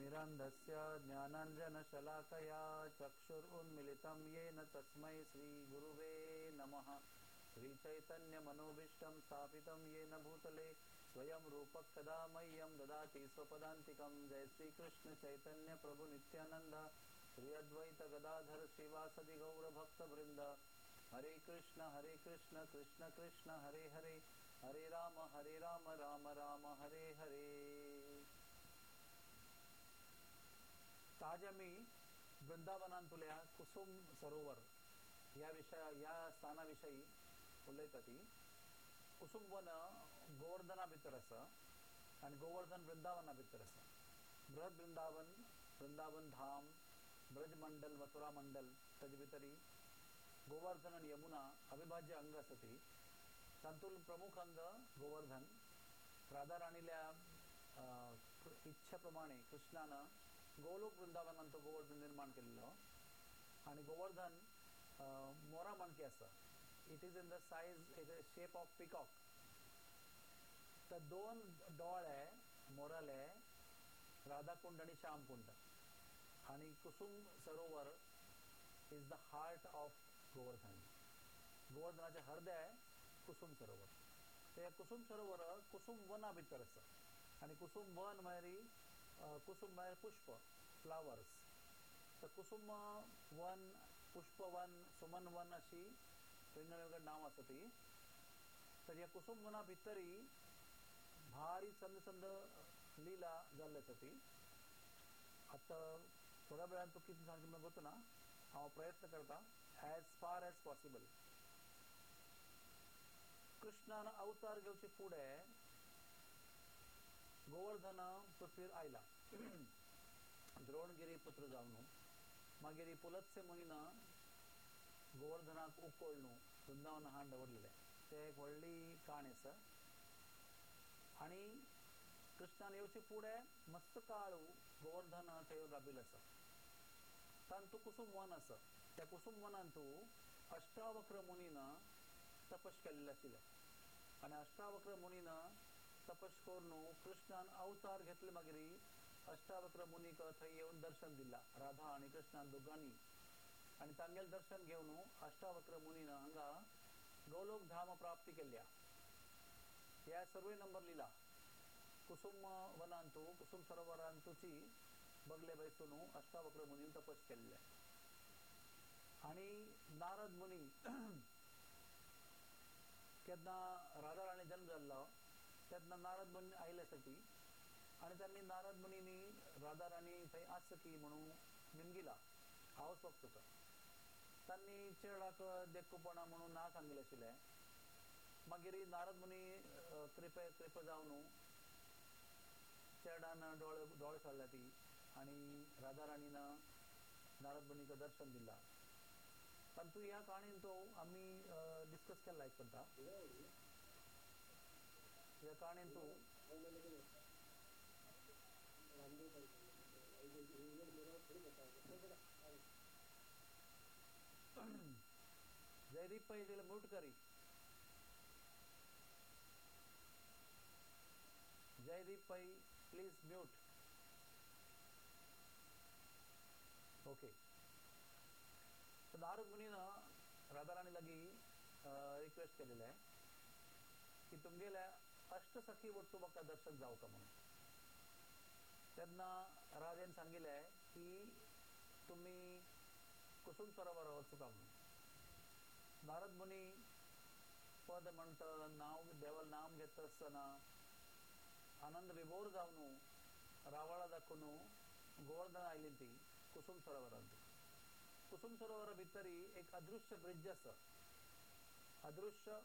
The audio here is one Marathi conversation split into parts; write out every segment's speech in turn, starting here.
तिमिरन्धस्य ज्ञानाञ्जनशलाकया चक्षुरुन्मिलितं येन तस्मै श्रीगुरुवे नमः। श्रीचैतन्यमनोभीष्टं स्थापितं येन भूतले स्वयं रूपः कदा मह्यं ददाति स्वपदान्तिकं। जय श्रीकृष्ण चैतन्य प्रभु नित्यानंद श्री अद्वैत गदाधर श्रीवासदि गौरभक्तवृंद। हरे कृष्ण कृष्ण कृष्ण हरे हरे, हरे राम राम राम हरे हरे। आज आम्ही वृंदावनांतुल्या कुसुम सरोवर या स्थानाविषयी उलयतली। कुसुम वन गोवर्धना भितर आसा आणि गोवर्धन वृंदावना भितर आसा। बृहद वृंदावन धाम, ब्रज मंडल, मथुरा मंडल ताजे भितरी गोवर्धन आणि यमुना अविभाज्य अंग आसा ती। तातूंत प्रमुख अंग गोवर्धन। राधा राणील्या इच्छे प्रमाणे कृष्णानं गोलोक वृंदावनांत तो गोवर्धन निर्माण केलेलो आणि गोवर्धन मोरा माणकी आसा। It is in the size, in the shape of peacock. तर दोन डोळे मोराले राधाकुंड आणि श्यामकुंड आणि Kusum Sarovar is the heart of Govardhan. गोवर्धनाचे हृदय कुसुम सरोवर। ते कुसुम सरोवर कुसुम वना भितर आसा आणि कुसुम वन म्हळ्यार कुसुम म्हळ्यार पुष्प, फ्लावर्स। तर कुसुम वन, पुष्प वन, सुमन वन अशी वेगवेगळे नाव आसा ती। तर ह्या कुसुम वना भितरी भारी चंद लीला जाल्ली आसा ती। आता थोड्या वेळान तो कितें सांगता म्हाका गोतो ना, हांव प्रयत्न करता एज फार एज पॉसिबल। कृष्णान अवतार घेवचे फुडें गोवर्धन पृथ्वीर आयला द्रोणगिरी पुत्र जावन। मागीर पुलत्स्य मुनीन गोवर्धनाक उखोळून वृंदावन हाड दवरलेले। ते एक व्हडली काणी आसा। आणि कृष्णान येवचे फुडें मस्त काळू गोवर्धन थंय राबिल्लो आसा। तातूंत कुसुम वन आसा। त्या कुसुम वनांत अष्टावक्र मुनीन तपश केल्लें आशिल्लें आणि अष्टावक्र मुनीन तपश करून कृष्णान अवतार घेतले। मागीर अष्टावक्र मुनीक थंय येवन दर्शन दिला राधा आणि कृष्णान दोगांनी। आणि तांगेले दर्शन घेवन अष्टावक्र मुनीन हांगा गोलोक धाम प्राप्ती केल्या। ह्या सर्वे नंबर लिला कुसुम वनांत, कुसुम सरोवरांतूची बगले बैसून अष्टावक्र मुनीन तपश केल्ले। आणि नारद मुनी केन्ना राधा राणी जन्म जाल्लो तेन्ना नारद मुनी आयल्यासाठी आणि त्यांनी नारद मुनीनी राधा राणी थंय आसकी म्हणून निमगिला हावस वक्तता। त्यांनी चेडाक देखूपणा म्हणून ना सांगिल्लें आशिल्लें। मागीर नारद मुनी कृपा जावन चेडान डोळे सोडल्या ती आणि राधा राणीन नारद मुनीक दर्शन दिला। परंतु ह्या काणीन तो आम्ही डिस्कस केला एक पंता। ह्या काणीन तू जयदीप पै म्यूट करी। जयदीप पै प्लीज म्यूट। ओके। तर नारद मुनीन राधा राणी लगी रिक्वेस्ट केलेलं आहे की तुमगेल्या अष्टसखी वरतू म्हाका दर्शन जावं का म्हणून। तेन्ना राधेन सांगिल्लें की तुम्ही कुसुम सरोवर वचूका म्हणून। नारद मुनी पद म्हणटा, नाव देवाल नाम घेता आसतना आनंद विभोर जावन रावळा दाखून गोवर्धन आयली ती कुसुम सरोवरांत। कुसुम सरोवरा भितरी एक अदृश्य ब्रिज आसा। अदृश्य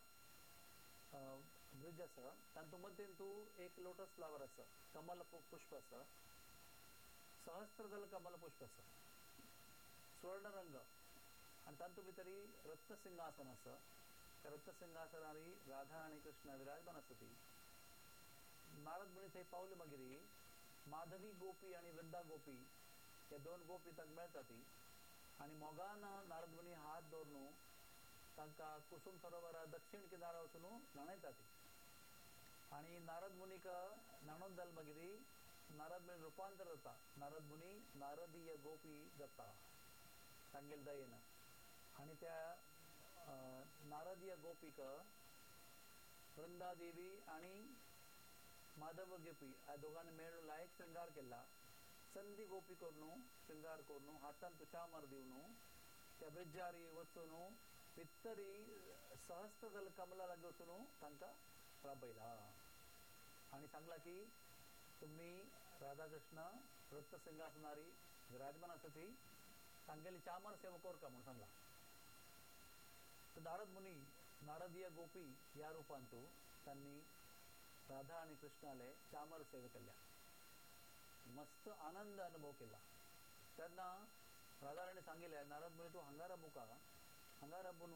ब्रिज आसा। तातूंत मध्येन तू एक लोटस फ्लावर आसा, कमल पुष्प आसा, सहस्त्रदल कमल पुष्प आसा, स्वर्ण रंग। आणि तातूंत भितरी रत्न सिंहासन आसा। त्या रत्न सिंहासनार राधा आणि कृष्ण विराजमान आसा ती। नारद मुनी थंय पावले मागीर माधवी गोपी आणि वृंदा गोपी हे दोन गोपी तांकां मेळटा ती। आणि मोगान नारद मुनी हात दवरून तांकां कुसुम सरोवरा दक्षिण किनारा वचून न्हाणयता ती। आणि नारद मुनीक न्हाणोवन जाले मागीर नारद मुनी रूपांतर जाता. नारद मुनी नारदीय गोपी जाता सांगेल दयेनं. आणि त्या नारदीय गोपीक वृंदादेवी आणि माधव गोपी या दोघांनी मेळून लायक श्रृंगार केला. संधी गोपी करून श्रृंगार करून हातान तुचामर दिवन त्या ब्रिजारी वचून भितरी सहस्त्र कमला लागी वचून तांकां राबयला आणि सांगला की तुम्ही राधाकृष्ण वृत्त सिंहासनारी विराजमान आसती तांगेली चामर सेवा करता म्हणून सांगला. तर नारद मुनी नारदीय गोपी या रूपांतू त्यांनी राधा आणि कृष्णाले चामर सेवे केल्या. मस्त आनंद अनुभव केला. त्यांना राधाराणी सांगितले नारद मुनी तू हांगा रबुका हांगा रबून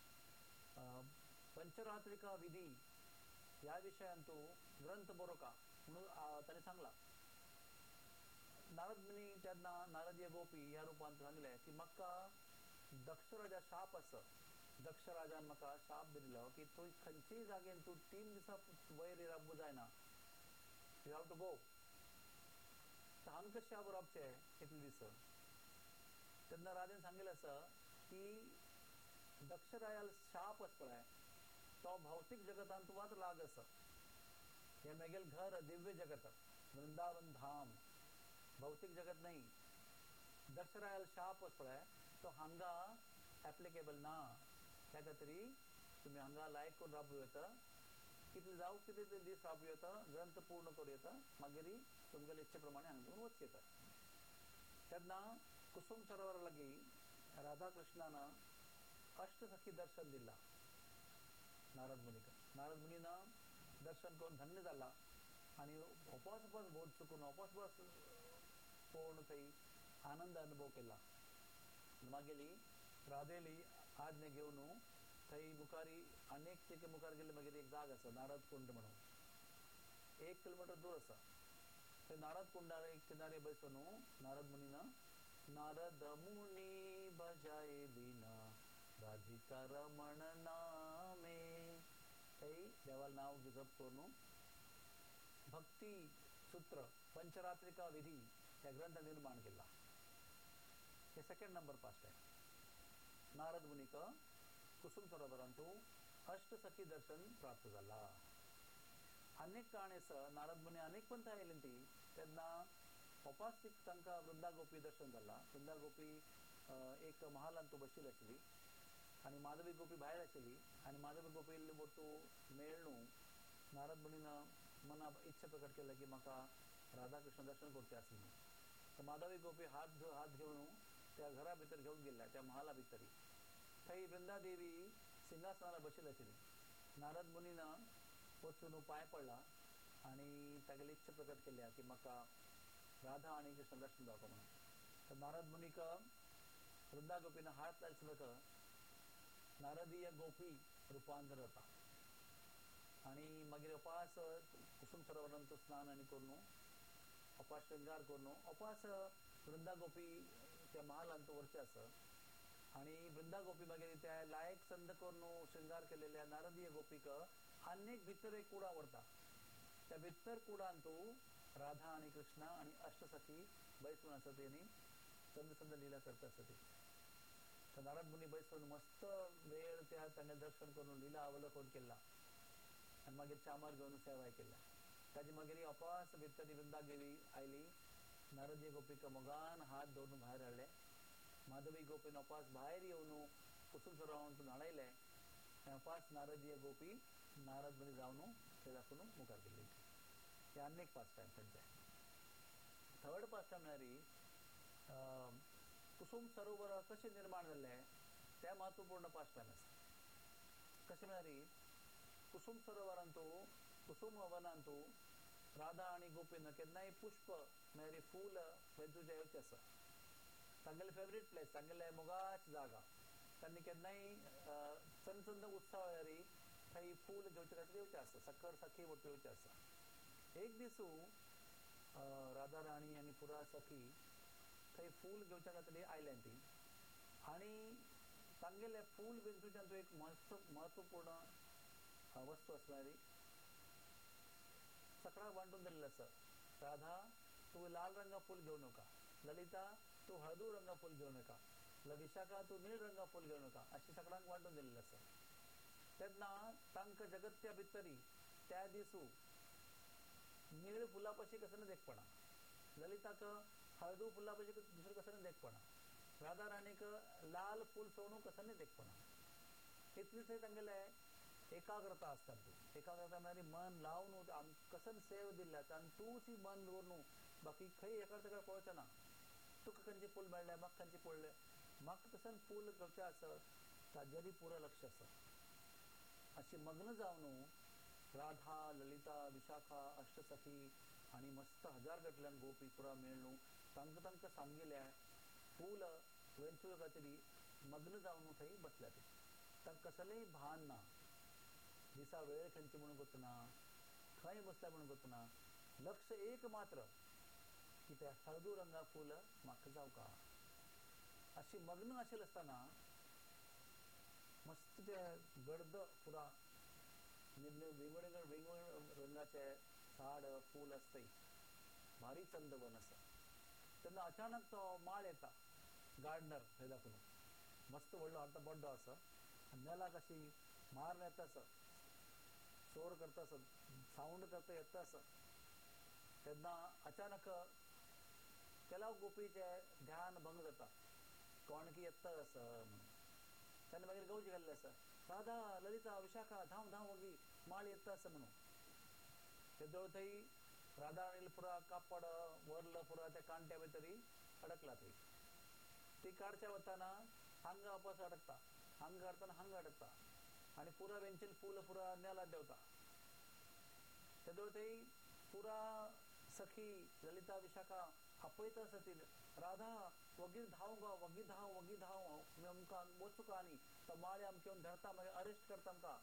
पंचरात्रिका विधी या विषयांतू ग्रंथ बरोका म्हणून त्याने सांगला. नारद मुनी त्यांना नारदीय गोपी या रूपांत सांगले की म्हाका दक्ष राजा शाप आसा. दक्ष राजान म्हाका शाप दिल्लो की तूं खंयच्याय जागेन तूं 3 दिसां वयर राबू जायना. You have to go. हांगा कशें हांव राबचें इतले दीस. तेन्ना राजान सांगिल्लें आसा की दक्ष राजाल शाप आसा पळय तो भौतीक जगतान तूं आतां लाग आसा. हे म्हगेल घर दिव्य जगत वृंदावन धाम भौतिक जगत नाही. दक्ष राजाल शाप आसा पळय तो हांगा एप्लिकेबल ना. त्या खातीर तुम्ही हांगा लायक करून राबूं येता. कितले जावं कितले दीस राबूं येता ग्रंथ पूर्ण करूं येता मागीर तुमगेल्या इच्छे प्रमाणे हांगा घेवन वच येता. तेन्ना कुसुम सरोवरा लागीं राधा कृष्णान अष्टसखी दर्शन दिला नारद मुनीक. नारद मुनीन दर्शन करून धन्य जाला आणि उपास बोध चुकून उपास पळोवन थंय आनंद अनुभव केला. मागेली राधेली आज्ञा घेवन थंय मुखारी अनेक तेके मुखार गेले मागीर एक जाग आसा नारद कुंड म्हणून 1 किलोमीटर दूर आसा. थंय नारद कुंडार एक किनारे बसून नारद मुनीन नारद मुनी भजाए बिना राधिका रमण नामे थंय देवाल नाव जप करून भक्ती सूत्र पंचरात्रिका विधी ह्या ग्रंथ निर्माण केला. हे सेकंड नंबर पास्ट आहे. नारद मुनीक कुसुम सरोवरांतू अष्टसखी दर्शन प्राप्त जाला. अनेक काळेस नारद मुनी अनेक पंथ आयली ती तेन्ना उपासीक तांकां वृंदा गोपी दर्शन जाला. वृंदा गोपी एक महालांतू बशिल्ली आशिल्ली आनी माधवी गोपी भायर आशिल्ली आनी माधवी गोपी बोटू मेळून नारद मुनीन मना इच्छा प्रकट केली की म्हाका राधाकृष्ण दर्शन करचें आसा म्हणून. तर माधवी गोपी हात घेवन त्या घरा भितर घेवन गेल्या त्या महाला भितरी. थंय वृंदा देवी सिंहासनार बशिल्ली आशिल्ली. नारद मुनीन वचून पांय पडला आनी तागेली इच्छा प्रकट केल्या की म्हाका राधा आनी कृष्ण दर्शन जावपाक म्हणून. तर नारद मुनीक वृंदा गोपीन हात लायसलक नारदीय गोपी रूपांतर जाता आनी मागीर उपास कुसुम सरोवरांत स्नान आनी करून उपास श्रृंगार करून उपास वृंदा गोपी त्या महालांत व्हरचे आसा. आणि वृंदा गोपी मागीर त्या लायक संद करून श्रृंगार केलेल्या नारदीय गोपीक अनेक भितर एक कुडा व्हरता. त्या भितर कुडांतू राधा आणि कृष्णा आणि अष्टसखी बैसून आसत आनी संद संद लीला करता आसत. तर नारद मुनी बैसून मस्त वेळ त्या तांगे दर्शन करून लीला अवलोकन केला आनी मागीर चामर घेवन सेवाय केला. ताजी मागीर अपास भितर वृंदा देवी आयली. नारदीय गोपीक मोगान हात धरून भायर हाडले. माधवी गोपीन अपास भायर येवन कुसुम सरोवरांतून हाडयले. अपास नारदीय गोपी नारद मुनी जावन ते दाखवून मुखार गेली. हे अनेक पास्ट टायम तांचे. थर्ड पास्ट टायम म्हळ्यार कुसुम सरोवर कशें निर्माण जाल्लें ते महत्वपूर्ण पास्ट टायम आसा. कशें म्हळ्यार कुसुम सरोवरांतू कुसुम वनांतू राधा आनी गोपीन केन्नाय पुष्प म्हळ्यार फूल वेंचूचे येवचें आसा. तांगेले फेवरेट प्लेस तांगेले मोगाची जागा. तांणी केन्नाय चंद उत्सव येरी थंय फूल घेवचे खातीर येवचें आसा. सक्कर सखी बोट येवचें आसा. एक दिसू राधा राणी आनी पुरा सखी थंय फूल घेवच्या खातीर आयल्यां ती आनी तांगेले फूल वेंचूच्यान एक महत्वपूर्ण वस्तू आसल्यार सकाळ वांटून दिल्लें आसा. राधा तू लाल रंगा फूल घेऊ नका, ललिता तू हळदू रंगा फूल घेऊ नका, विशाखा तू नीळ रंगा फूल घेऊ नका, अशी सगळ्यांक वाटून दिलेलं आसा. तेन्ना तांकां जगत्या भितरी त्या दिसू नीळ फुला पशी कसं न देखपणा, ललिताक हळदू फुला पशी दुसरं कसं न देखपणा, राधा राणीक लाल फूल सोडून कसं नाही देखपणा. इतलीच तांगेले एकाग्रता असता. एकाग्रता म्हणजे मन लावून कसं सेव दिल्या आणि तूच ही मन दवरून बाकी खंय एका तेका पळोवचें ना. तुका खंयचे फूल मेळ्ळे, म्हाका खंयचे पडले, म्हाका कसं फूल घेवचें आसत ताजेरी पुरो लक्ष आसा. अशी मग्न जावन राधा, ललिता, विशाखा, अष्टसखी आणि मस्त हजार गटल्यान गोपी पुरा मेळून तांकां सांगिल्ल्या फूल वेंचूळ खातीर मग्न जावन थंय बसल्या. तांकां कसलेंय भान ना, दिसा वेळ खंयची म्हणून गोतना, खंय बसल्या म्हणून गोतना, लक्ष एक मात्र की त्या हळदू रंगा फूल म्हाका जावका. अशी मग्न आशिल्ली आसतना मस्त ते गर्द पुरा वेगवेगळे रंगाचे झाड फूल असते, भारी चंद वन आसा. तेन्ना अचानक तो माळ येता, गार्डनर हे दाखवून मस्त व्हडलो आता बड्डो आसा, नेलाक अशी मार येता आसा, शोर करता आसा, साऊंड करता येता आसा. तेन्ना अचानक त्याला गोपीचे ध्यान भंग जाता, कोण की येता आसा म्हणून. तेन्ना मागीर गवजी घाल्ले आसा, राधा, ललिता, विशाखा धांव धांव वगी माळ येता आसा म्हणून. तेदोळ थंय राधा आणि पुरा कापड वरलं पुरा त्या कांट्या भितरी अडकला. थंय ती काडच्या वताना हांगा वापस अडकता, हांगा काडताना हांगा अडकता आणि पुरा वेंचीन फूल पुरा नेला देवता. तेदोळ थंय पुरा सखी ललिता विशाखा आपयता आसा ती, राधा वगीर धांव गो, वगीर धांव आमकां वचूका न्ही, तो माळी आमकां येवन धरता, मागीर अरेस्ट करता आमकां.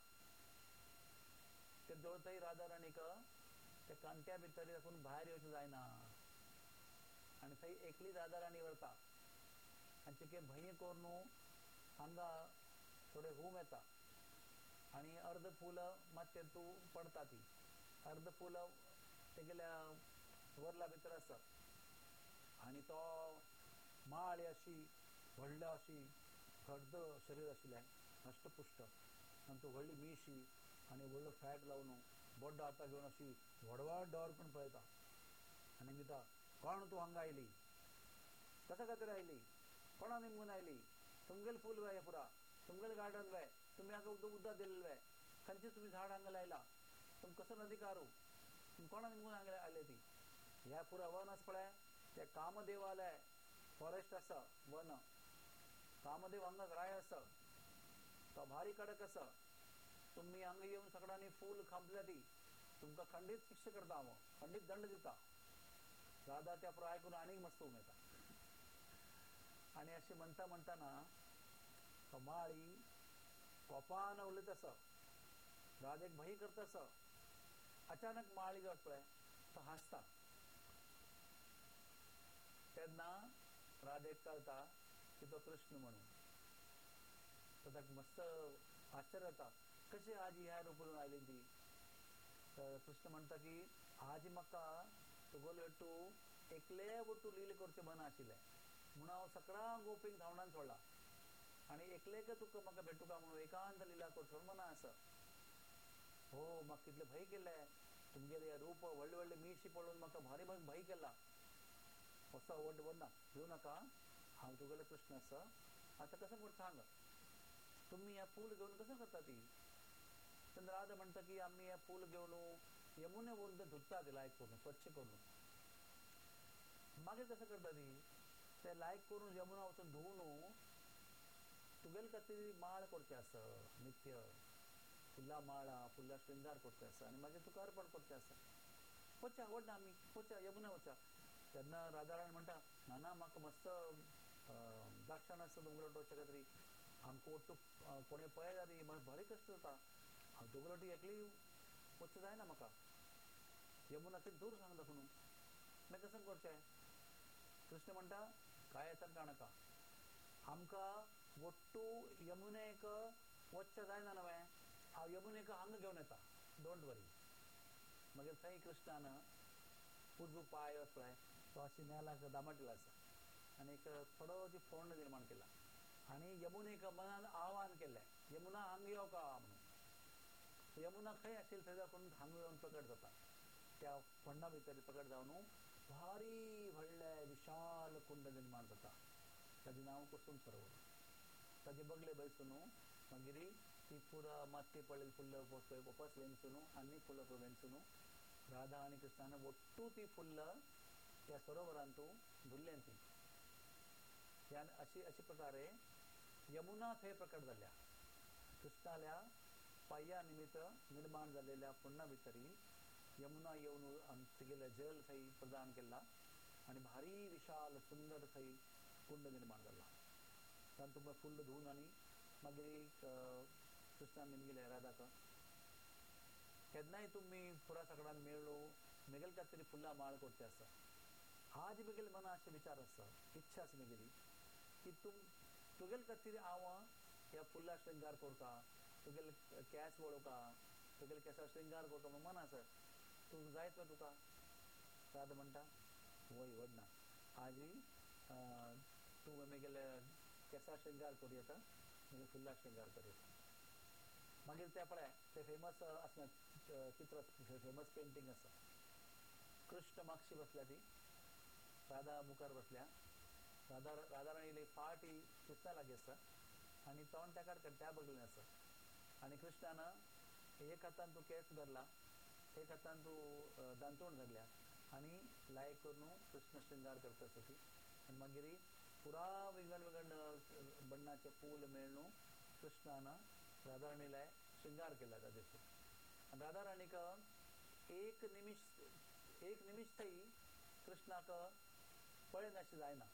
तेदोळ थंय राधा राणीक त्या कांट्या भितर दाखवून भायर येवचें जायना आनी थंय एकली राधा राणी वरता. आनी तिके भंय करून हांगा थोडे हूम येता आनी अर्द फूल मात तू पडटा. ती अर्द फूल तेगेल्या वरला भितर आसा आनी तो माळ अशी व्हडलो अशी घट्ट शरीर आशिल्लें, अष्टपुष्ट, आनी तू व्हडली मिशी आनी व्हडलो फॅट लावन बड्डो हाता घेवन अशी व्हडवाड डोर करून पळयता आनी म्हणटा, कोण तूं हांगा आयली, कशा खातीर आयली, कोणा निमून आयली, तुमगेले फूल वे पुरा, तुमगेले गार्डन वे, तुमी हांगा उदक दिल्लें वे, खंयचे तुमी झाड हांगा लायला, तुमकां कसो अधिकारू, तुमी कोणा निमून हांगा आयले. ती ह्या पुरा वन आसा पळय ते कामदेवालय फॉरेस्ट आसा, वन कामदेव हांगा राय आसा, तो भारी कडक आसा. तुम्ही हांगा येवन सगळ्यांनी फूल खांपल्या ती तुमकां खंडीत शिक्षा करता, हांव खंडीत दंड दिता. राधा त्या पुरो आयकून आनीक मस्त उमेता आनी अशें म्हणटा म्हणटाना तो माळी कोपान उलयत आसा, राधेक भंय करता आसा. अचानक माळी जो पळय तो हांसता. तेन्ना राधेक कळटा की तो कृष्ण म्हणून. तो ताका मस्त आश्चर्य जाता, कशें आज ह्या रूपान आयली ती. तर कृष्ण म्हणटा की आज म्हाका तुगेलो तू एकले तूं लील करचें मन आशिल्लें म्हणून हांव सगळ्या गोपींक धांवडावन सोडला आनी एकलेक तुका म्हाका भेटूका म्हणून एकांत लिला करचो मना आसा. हो, म्हाका कितलें भंय केल्लें, तुमगेलें रूप व्हडले व्हडले मिशी पळोवन म्हाका भारी भंय केला. असो वडना भिवू नाका, हांव तुगेलो कृष्ण आसा. आतां कसं करता सांग, तुम्ही ह्या फूल घेवन कसं करता ती. तेन्ना राधा म्हणटा की आमी हें फूल घेवन यमुने व्हरून तें धुता, ते लायक करून स्वच्छ करून. मागीर कसं करता ती, ते लायक करून यमुना वचून धुवन तुगेले खातीर माळ करचें आसा, नित्य फुलां माळा फुलां शृंगार करचें आसा आनी मागीर तुका अर्पण करचें आसा. वचा व्हडना आमी वचा यमुना वचा. तेन्ना राधा राणी म्हणटा, ना ना म्हाका मस्त दाक्षाण आसा तुमगेलो वचचे खातीर, आमकां ओट्टू कोणें पळय जाली भारी कश्ट जाता, हांव तुगेलो ती एकली वचचें जायना म्हाका. यमुना थंय दूर सांग दाखून मागीर कसं करचें. कृष्ण म्हणटा, कांय येता काणका, आमकां ओट्टू यमुनेक वचचें जायना न्हय, हांव यमुनेक हांगा घेवन येता, डोंट वरी. मागीर थंय कृष्णान उजो पांय पळय तो अशी न्याला दामटला असा आणि एक थोडं जी फोंड निर्माण केला आणि यमुनेक मनान आवाहन केलें यमुना हांग यो का म्हणून यमुना खंय आशिल्ली थंय करून हांग येवन प्रकट जाता त्या फोंडा भितर प्रकट जावन भारी व्हडलें विशाल कुंड निर्माण जाता ताजें नांव कुसुम सरोवर ताजे बगले बैसून मागीर ती पुरा माती पडलेली फुल्ल वापस वेंचून आनी फुल्ल वेंचून राधा आणि कृष्णान ಒಟ್ಟು ती फुल्ल त्या सरोवरांत धुल्लें ती अशी अशी प्रकारे यमुना थंय प्रकट जाल्या कृष्णाल्या पांया निमित्त निर्माण जाल्लेल्या पुण्या भितरी यमुना येवन तेगेले जल थंय प्रदान केला आणि भारी विशाल सुंदर थंय कुंड निर्माण जाला तातूंत फुल्ल धुवन आनी मागीर कृष्णान निमगेले राधाक केन्नाय तुमी पुरा सगळ्यान मेळ्ळो मेगेल खातीर फुल्लां माळ करची आसा आज मेगेल मना अशे विचार आसा इच्छा आसा मेगेली की तुगेल खातीर हांव ह्या फुल्ला श्रृंगार करता तुगेल केस वळोवका तुगेल केसा श्रृंगार करता म्हूण मन आसा तूं जायत वा तुका राधा म्हणटा वय व्हडना आज तूं मेगेले केसा श्रृंगार करूं येता मेगेल फुल्ला श्रृंगार करूं येता मागीर ते पळय ते फेमस आसना चित्र फेमस पेंटींग आसा कृष्ण मागशी बसल्या ती राधा मुखार बसल्या राधा राणी फाट ही कृष्णा लागीं आसा आनी तोंड तेका त्या बगलेन आसा आनी कृष्णान एक हातान तूं केस धरला एक हातान तूं दांतूण धरल्या आनी लायक करून कृष्ण श्रृंगार करता आसा ती आनी मागीर पुरा वेगळ वेगळ बण्णाचे फूल मेळून कृष्णान राधा राणीला श्रृंगार केला ताजेर आनी राधा राणीक एक निमिष थंय कृष्णाक पळयन अशें जायना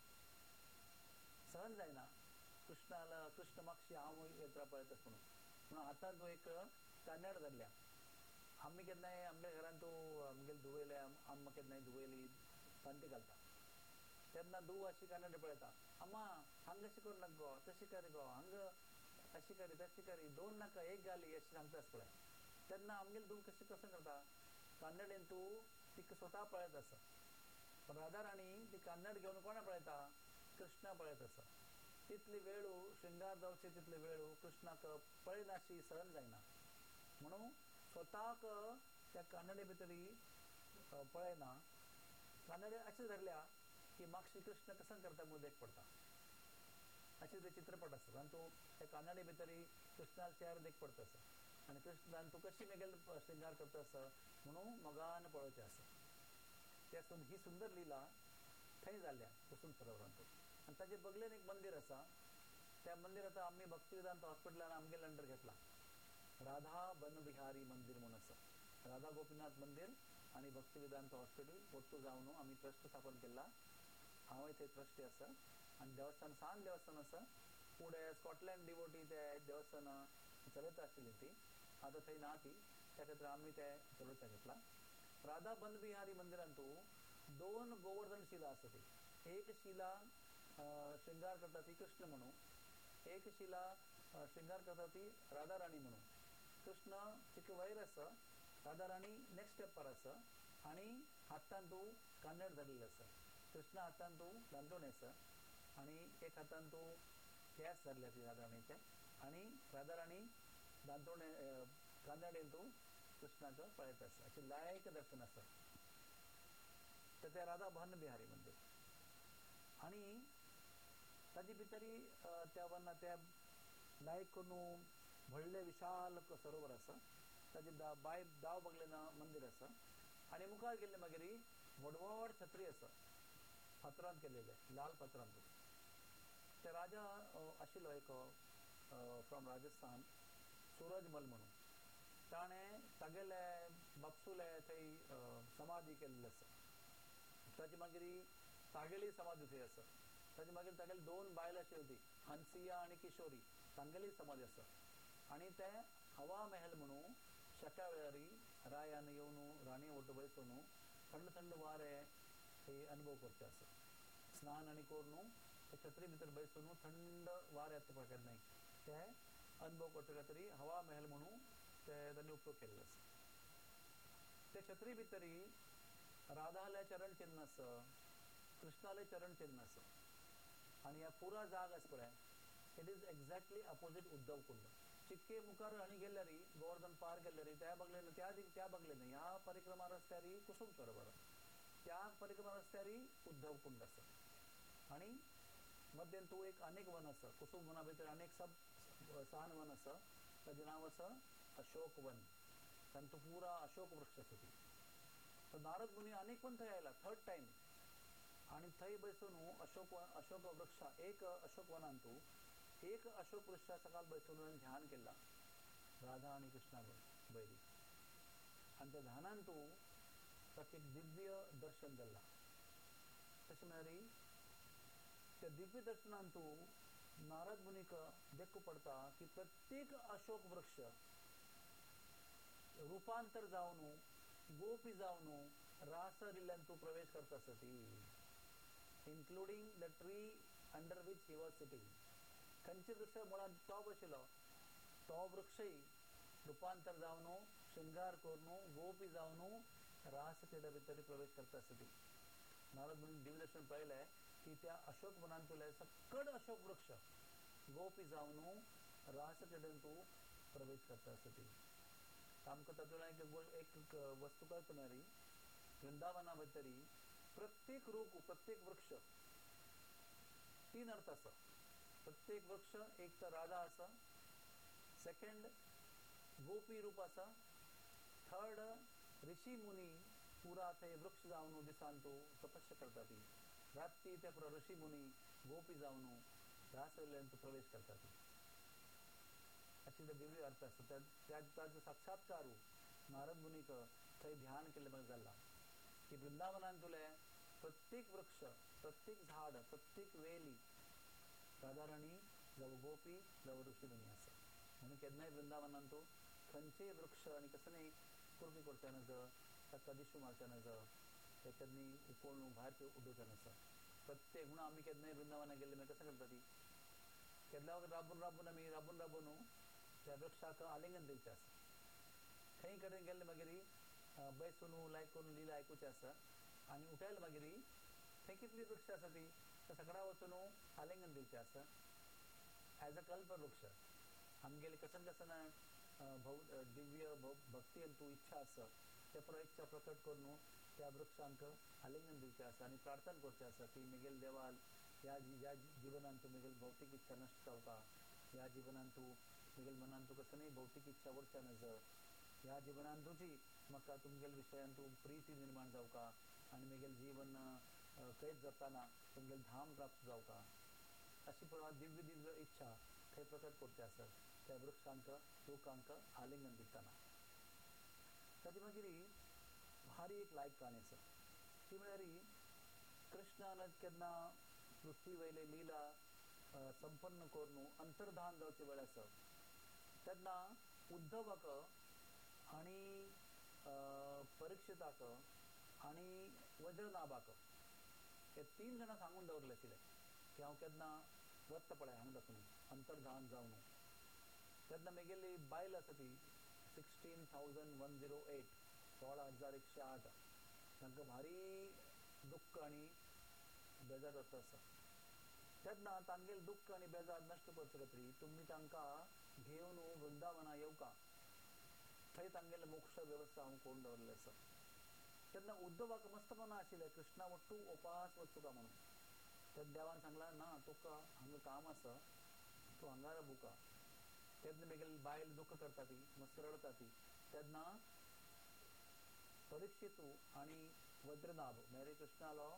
सहन जायना कृष्ण मागशी हांव येता पळयत आसा म्हणून हातान तूं एक कान्नड धरल्या आमी केन्नाय आमच्या घरान तूं आमगेले धुवयले आम्मा केन्नाय धुवयली पांटी घालता तेन्ना धूव अशी कान्नड पळयता अम्मा हांग अशें करूं नाका गो तशें कर गो हांग अशी करी तशी करी दोन नाका एक घाली अशें सांगता आसता पळय तेन्ना आमगेले धूव कशें करता कान्नडेन तूं ती स्वता पळयत आसा पण राधा राणी ती कान्नड घेवन कोणा पळयता कृष्णा पळयत आसा तितली वेळू श्रृंगार जावचे तितले वेळू कृष्णाक पळयनाशी सहन जायना म्हणून स्वताक त्या कान्नडे भितरी पळयना कान्नडे अशें धरल्या की मागशी कृष्ण कसं करता म्हणून देख पडटा अशें ते चित्रपट आसा तातूंत त्या कान्नडे भितरी कृष्णाल चेहरो देख पडटा आसा आनी कृष्णान तूं कशी मेगेल श्रृंगार करता आसा म्हणून मोगान पळोवचें आसा त्या ही सुंदर लिला थंय जाल्ल्या कुसुम सरोवरांत आनी ताजे बगलेन एक मंदीर आसा त्या मंदीर आतां आमी भक्तिवेदांत हॉस्पिटलान आमगेले अंडर घेतला राधा वन बिहारी मंदीर म्हणून आसा राधा गोपीनाथ मंदीर आनी भक्तिवेदांत हॉस्पिटल ಒಟ್ಟು जावन आमी ट्रस्ट स्थापन केला हांवूय थंय ट्रस्टी आसा आनी देवस्थान सान देवस्थान आसा फुडें स्कॉटलँड डिवोटी ते देवस्थान चलयता आशिल्ली ती आतां थंय ना ती त्या खातीर आमी ते चलोवचें घेतला राधा वन बिहारी मंदिरांत दोन गोवर्धन शिला आसा ती एक शिला श्रृंगार करता ती कृष्ण म्हणून एक शिला श्रृंगार करता ती राधा राणी म्हणून कृष्ण तिका वयर आसा राधा राणी नेक्स्ट स्टेपार आसा आनी हातान तूं कान्नड धरलेलें आसा कृष्णा हातान तूं दांतोणी आसा आनी एक हातान तूं केस धरल्या ती राधा राणीचे आनी राधा राणी दांतोणे कान्नडेन तूं कृष्णाक पळयत आसा अशें लायक दर्शन आसा तर ते राधा वन बिहारी मंदीर आनी ताजे भितरी त्या वना त्या लायक करून व्हडलें विशाल सरोवर आसा ताजे दाव बगलेन मंदीर आसा आनी मुखार गेल्ले मागीर व्हड छत्री आसा फातरांत केल्लेले लाल फातरांत ते राजा आशिल्लो एक फ्रॉम राजस्थान सूरजमल म्हणून ताणें तागेले बापसूले थंय समाधी केल्ली आसा ताची मागीर तागेली समाधी थंय आसा ताचे मागीर तागेले दोन बायलो आशिल्ली ती हंसिया आनी किशोरी तांगेली समाधी आसा आनी ते हवा महल म्हणून सकाळ वेळारी रायान येवन राणी ओट बसून थंड थंड वारे थंय अनुभव करचे आसा स्नान आनी करून ते छत्री भितर बसून थंड वारे येता पळय केन्नाय ते अनुभव करचे खातीर हवा महल म्हणून ते तांणी उपयोग केल्लो आसा ते छत्री भितरी राधाले चरण चिन्ह आसा कृष्णाले चरण चिन्ह असं आणि या पुरा जाग आस पळय it is exactly opposite Uddhav Kund. चिक्के मुखार हणी गेल्यारी गोवर्धन पार गेल्यारी त्या बगले त्या बगले नाही ह्या परिक्रमा रस्त्यारी कुसुम सरोवर त्या परिक्रमा रस्त्यारी उद्धव कुंड असं आणि मध्यन तू एक अनेक वन असं कुसुम वना भितर अनेक सब सान वन असं त्याचे नाव असं अशोक वन आणि तो पुरा अशोक वृक्ष असं ती. तर नारद मुनी अनेक पण थंय आयला थर्ड टाइम आणि थंय बसून अशोक वृक्ष एक अशोक वनान तू एक अशोक वृक्षा सकाळ बसून ध्यान केला राधा आणि कृष्णा बैरी आणि त्या ध्यानान तू ताका एक दिव्य दर्शन जाल्ला. तशें म्हळ्यार त्या दिव्य दर्शनान तू नारद मुनीक देखू पडता की प्रत्येक अशोक वृक्ष रूपांतर जावन गोपी जावन रास रिल्ल्यान तू प्रवेश करता आसती including the tree under which he was sitting. खंयचे वृक्ष मुळात तो बशिल्लो तो वृक्षय रूपांतर जावन शृंगार करून गोपी जावन रास क्रीडा भितर प्रवेश करता आसती. नारद मुनी दिव्यदर्शन पळयलें की त्या अशोक वनान तुले सकड अशोक वृक्ष गोपी जावन रास क्रीडेन तू प्रवेश करता आसती. आमकां तातूंतल्यान एक वस्तू कळटा री वृंदावना भितरी प्रत्येक रूप प्रत्येक वृक्ष तीन अर्थ आसा. प्रत्येक वृक्ष एक तर राधा आसा, सेकंड गोपी रूप आसा, थर्ड ऋषी मुनी पुरा थंय वृक्ष जावन दिसान तू तपस्या करता ती रात्री ते पुरा ऋषी मुनी गोपी जावन रास तू प्रवेश करता ती अशी दिव्य अर्थ आसा. ताजो साक्षात्कार नारद मुनीक थंय ध्यान केले मागीर जाल्ला की वृंदावनान तुले प्रत्येक वृक्ष प्रत्येक झाड प्रत्येक वेली राधाराणी जावं गोपी जावं ऋषी मुनी आसा. म्हणून केन्नाय वृंदावनान तू खंयचेय वृक्ष आनी कसलेय कुर्की करचे नज ताका दिशू मारचे नज ते केन्नाय उकोळून भायर उडोवचे नसा. प्रत्येक म्हणून आमी केन्नाय वृंदावनाक गेल्ले मागीर कशें करता ती केन्ना राबून आमी राबून त्या वृक्षाक आलिंगन दिवचें आसा. खंय कडेन गेल्ले मागीर बैसून लायक करून लिला आयकुचें आसा आनी उठयले मागीर थंय कितली वृक्ष आसा ती त्या सगळ्या वचून आलिंगन दिवचें आसा एज अ कल्प वृक्ष. आमगेले कसन दिव्य भक्ती तू इच्छा आसा ते पुरो इच्छा प्रकट करून त्या वृक्षांक आलिंगन दिवचें आसा आनी प्रार्थना करचें आसा की मुगेल देवाल ह्या जिवनान तूं मुगेल भौतीक इच्छा नश्ट जावका, ह्या जिवनान तूं मुगेल मनान तूं कसलीय भौतीक इच्छा उरच्या नज, ह्या जिवनान तुजी म्हाका तुमगेल विशयान तूं प्रिती निर्माण जावका आनी मुगेल जीवन कैद जाताना तुमगेल धाम प्राप्त जावका अशी पुरो दिव्य दिव्य इच्छा थंय प्रकट करची आसा त्या वृक्षांक लोकांक आलिंगन दिताना. ताचे मागीर भारी एक लायक काणी आसा ती म्हळ्यार कृष्णान केन्ना पृथ्वी वयले लिला संपन्न करून अंतर्धान जावचे वेळ आसा तेन्ना उद्धवाक आनी परीक्षिताक आनी वज्रनाभाक हे तीन जाणां सांगून दवरले आशिल्ले की हांव केन्ना वत्ता पळय हांगा दाखून अंतर्धान जावन तेन्ना मुगेली बायल आसा ती 16,108 16,108 तांकां भारी दुख्ख आनी बेजार जाता आसा. तेन्ना तांगेल दुख्ख आनी बेजार नश्ट करचे खातीर तुमी तांकां घेवन वृंदावना येवका थंय तांगेले मोक्ष वेवस्था हांव करून दवरलें आसा. तेन्ना उद्धवाक मस्त मना आशिल्लें कृष्णा वट्टू उपास वचूका म्हणून. तेन्ना देवान सांगलां ना तुका हांगा काम आसा तूं हांगा राबुका. तेन्ना मुगेली बायल दुख्ख करता ती मस्त रडता ती तेन्ना परीक्षितू आनी वज्रनाभ म्हळ्यार कृष्णालो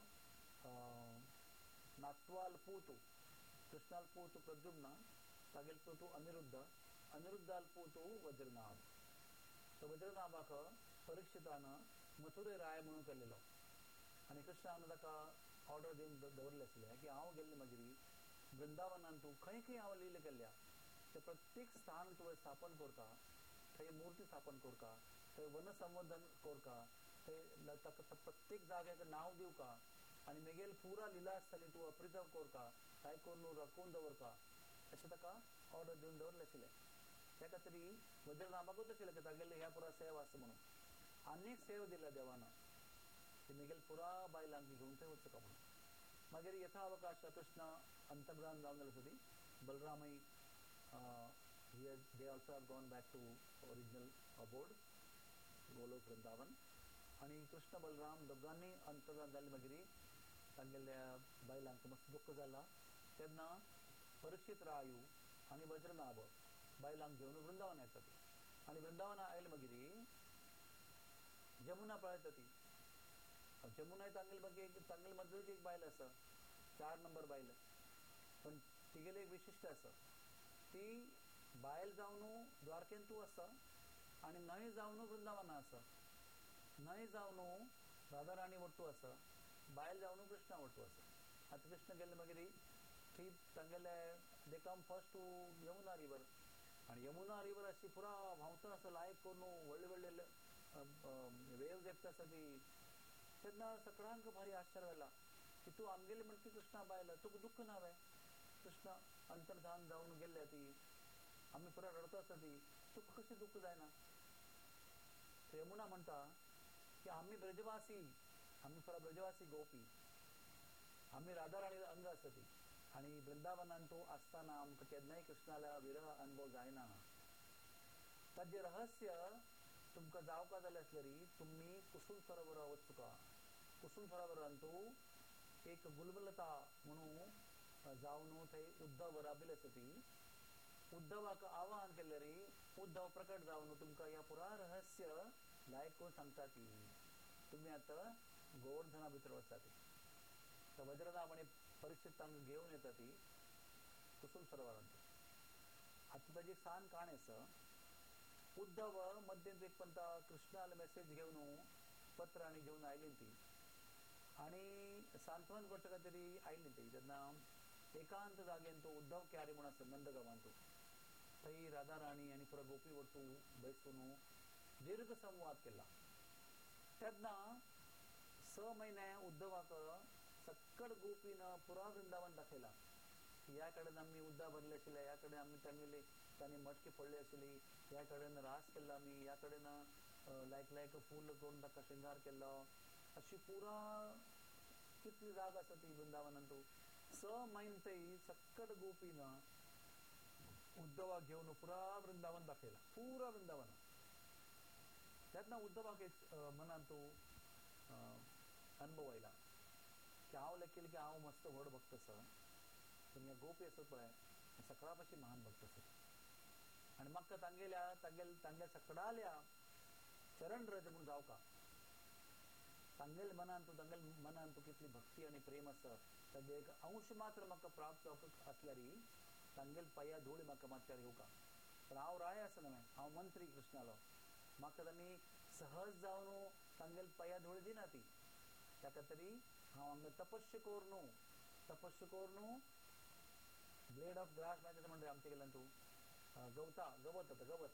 नातवाल पूत कृष्णाल पूत प्रद्युम्न तागेल पूत अनिरुद्धाल पूत वज्रनाभ. तो वज्रनाभाक परीक्षितान मथुरे राय म्हणून केल्लो आनी कृष्णान ताका ऑर्डर दिवन दवरलें आसलें की हांव गेल्ले मागीर वृंदावनान तूं खंय खंय हांव लीला केल्ल्या ते प्रत्येक स्थान तुवें स्थापन करता थंय मूर्ती स्थापन करता थंय वन संवर्धन करता थंय ताका प्रत्येक जाग्याक नांव दिवका आनी मुगेल पुरा लिला आसतली तूं अप्रिजर्व करता काय करून राखून दवरता अशें ताका ऑर्डर दिवन दवरलें आशिल्लें. त्या खातीर वज्रनाभाकूच आशिल्लें की तागेले ह्या पुरा सेव आसा म्हणून आनी एक सेव दिल्या देवान की मुगेल पुरा बायलांक घेवन थंय वचूका म्हणून मागीर यथावकाश कृष्ण अंतर्धान जावन जाल्यार सुद्दां बलरामय they also have gone back to original abode Golok Vrindavan आणि कृष्ण बलराम दोगांनी अंतर्धान जाले मागीर तांगेल्या बायलांक मस्त दुःख जाला तेन्ना परीक्षित रायू आणि वज्रनाभ बायलांक घेवन वृंदावन येतात आणि वृंदावन आयले मागीर जमुना पळयता ती जमुना तांगेल मधलीच एक बायल आसा 4 नंबर बायल पण तिगेले एक विशिश्ट आसा ती बायल जावन द्वारकेंतू आसा आणि न्हंय जावन वृंदावना आसा न्हंय जावन राधाराणी वट्टू आसा बायल जावन कृष्णा वट्टू आसा आतां कृष्ण गेले मागीर थंय तांगेले they come first to Yamuna river आणि यमुना रिवर अशी पुरा व्हांवता आसा लायक करून व्हडले व्हडले वेव्स येता आसा ती तेन्ना सगळ्यांक भारी आश्चर्य जाला की तूं आमगेली म्हणटी कृष्णा बायल तुका दुःख ना हांवें कृष्ण अंतर्धान जावन गेल्ले ती आमी पुरा रडता आसा ती तुका कशें दुःख जायना यमुना म्हणटा की आमी ब्रजवासी आमी पुरा ब्रजवासी गोपी आमी राधाराणी अंग आसा ती आणि वृंदावनान तूं आसतना आमकां केन्नाय कृष्णाला विरह अनुभव जायना ताजें रहस्य तुमकां जावपा जालें आसलें तुमी कुसुम सरोवरा वचुका कुसुम सरोवरान तूं एक गुलबलता म्हणून जावन थंय उद्धव राबिल्ली आसा ती उद्धवाक आवाहन केल्लें उद्धव प्रकट जावन तुमकां ह्या पुरा रहस्य लायक करून सांगता ती तुमी आतां गोवर्धना भितर वचात तर वज्रनाभ आणि परीक्षित तांकां घेवन येता ती कुसुम सरोवरांत आतां ताजी सान काणी आसा उद्धव मध्यंतरी एक पंत कृष्णाला मेसेज घेवन पत्र आनी घेवन आयली ती आणि सांत्वन करचे खातीर आयली ती तेन्ना एकांत जागेन तो उद्धव क्यारी म्हूण आसा नंदगांवांत थंय राधा राणी आनी पुरा गोपी वट्टू बैसून दीर्घ संवाद केला तेन्ना 6 म्हयने उद्धवाक सक्कड गोपीन पुरा वृंदावन दाखयला ह्या कडेन आमी उद्धव भरले आशिल्ले ह्या कडेन आमी तांणी मटकी फोडली आशिल्ली ह्या कडेन रास केल्लो आमी ह्या कडेन लायक फूल करून ताका श्रृंगार केल्लो अशी पुरा कितली जाग आसा ती वृंदावनांत 6 म्हयने थंय सक्कड गोपीन उद्धवाक घेवन पुरा वृंदावन दाखयला पुरा वृंदावन तेन्ना उद्धवाक एक मनान तूं अनुभव आयला की हांव लेखील की हांव मस्त व्हड भक्त आसा पूण ह्या गोपी आसा पळय सकाळा पाशी महान भक्त आसा आनी म्हाका तांगेल्या सकाळाल्या चरण रज म्हूण जावका तांगेल्या मनान तूं कितली भक्ती आनी प्रेम आसा ताजे एक अंश मात्र म्हाका प्राप्त जावपाक आसल्यार तांगेल पांया धूळ म्हाका मातशें येवका पण हांव राय आसा न्हय हांव मंत्री कृष्णालो म्हाका तांणी सहज जावन तांगेल पांया धूळ दिना ती ताका तरी हांव हांगा तपस्या करून ब्लेड ऑफ ग्रास माहिती म्हणजे आमच्या गेल्यान तूं गवत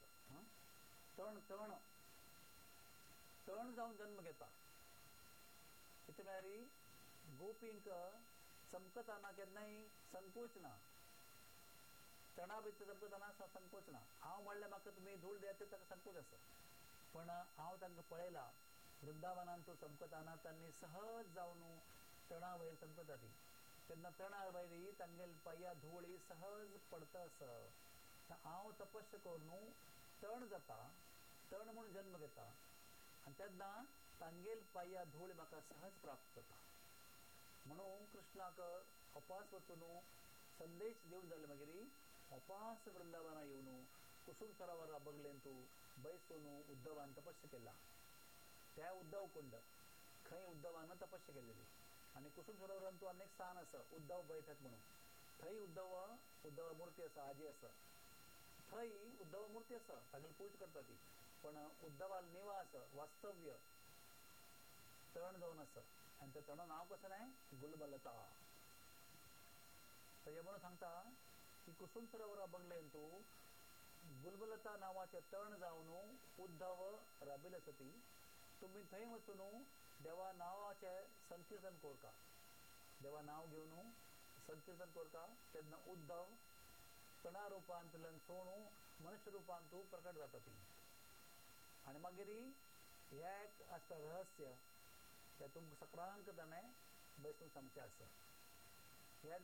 तण जावन जन्म घेता इथे म्हळ्यार गोपींक चमकतना केन्नाय संकोच ना तणा भितर चमकतना संकोच ना हांव म्हणलें म्हाका तुमी धूळ दियात ताका संकोच आसा पण हांव तांकां पळयला वृंदावनान तूं चमकतना तांणी सहज जावन तणा वयर चमकता ती तेन्ना तणा वयर तांगेल पांया धूळ सहज पडटा आसा हांव तपस्या करून तण जाता तण म्हणून जन्म घेता आनी तेन्ना तांगेल पांया धूळ म्हाका सहज प्राप्त जाता म्हणून कृष्णाक अपास वचून संदेश दिवन जाले मागीर अपास वृंदावना येवन कुसुम सरोवरा बगलेन तूं बैसून उद्धवान तपस्या केला त्या उद्धव कुंड खंय उद्धवान तपस्या केलेली आनी कुसुम सरोवरान तूं अनेक स्थान आसा उद्धव बैठक म्हणून थंय उद्धव मुर्ती आसा आजी आसा थंय उद्धव मुर्ती आसा तागेली पूजा करता ती पण उद्धवाल निवास वास्तव्य तण जावन आसा आनी त्या तणां नांव कशें न्हय गुलबलता तर म्हणून सांगता की कुसुम सरोवरा बंगलेन तूं गुलबलता नांवाचें तण जावन उद्धव राबिल्ली आसा ती तुमी थंय वचून देवा नांवाचें संकीर्तन करता देवा नांव घेवन संकीर्तन करता तेन्ना उद्धव तणा रुपांतल्यान सोडून मनुष्य रुपान तूं प्रकट जाता ती आनी मागीर हें एक आसता रहस्य तें तुमकां सगळ्यांक ताणें बैसून सांगचें आसा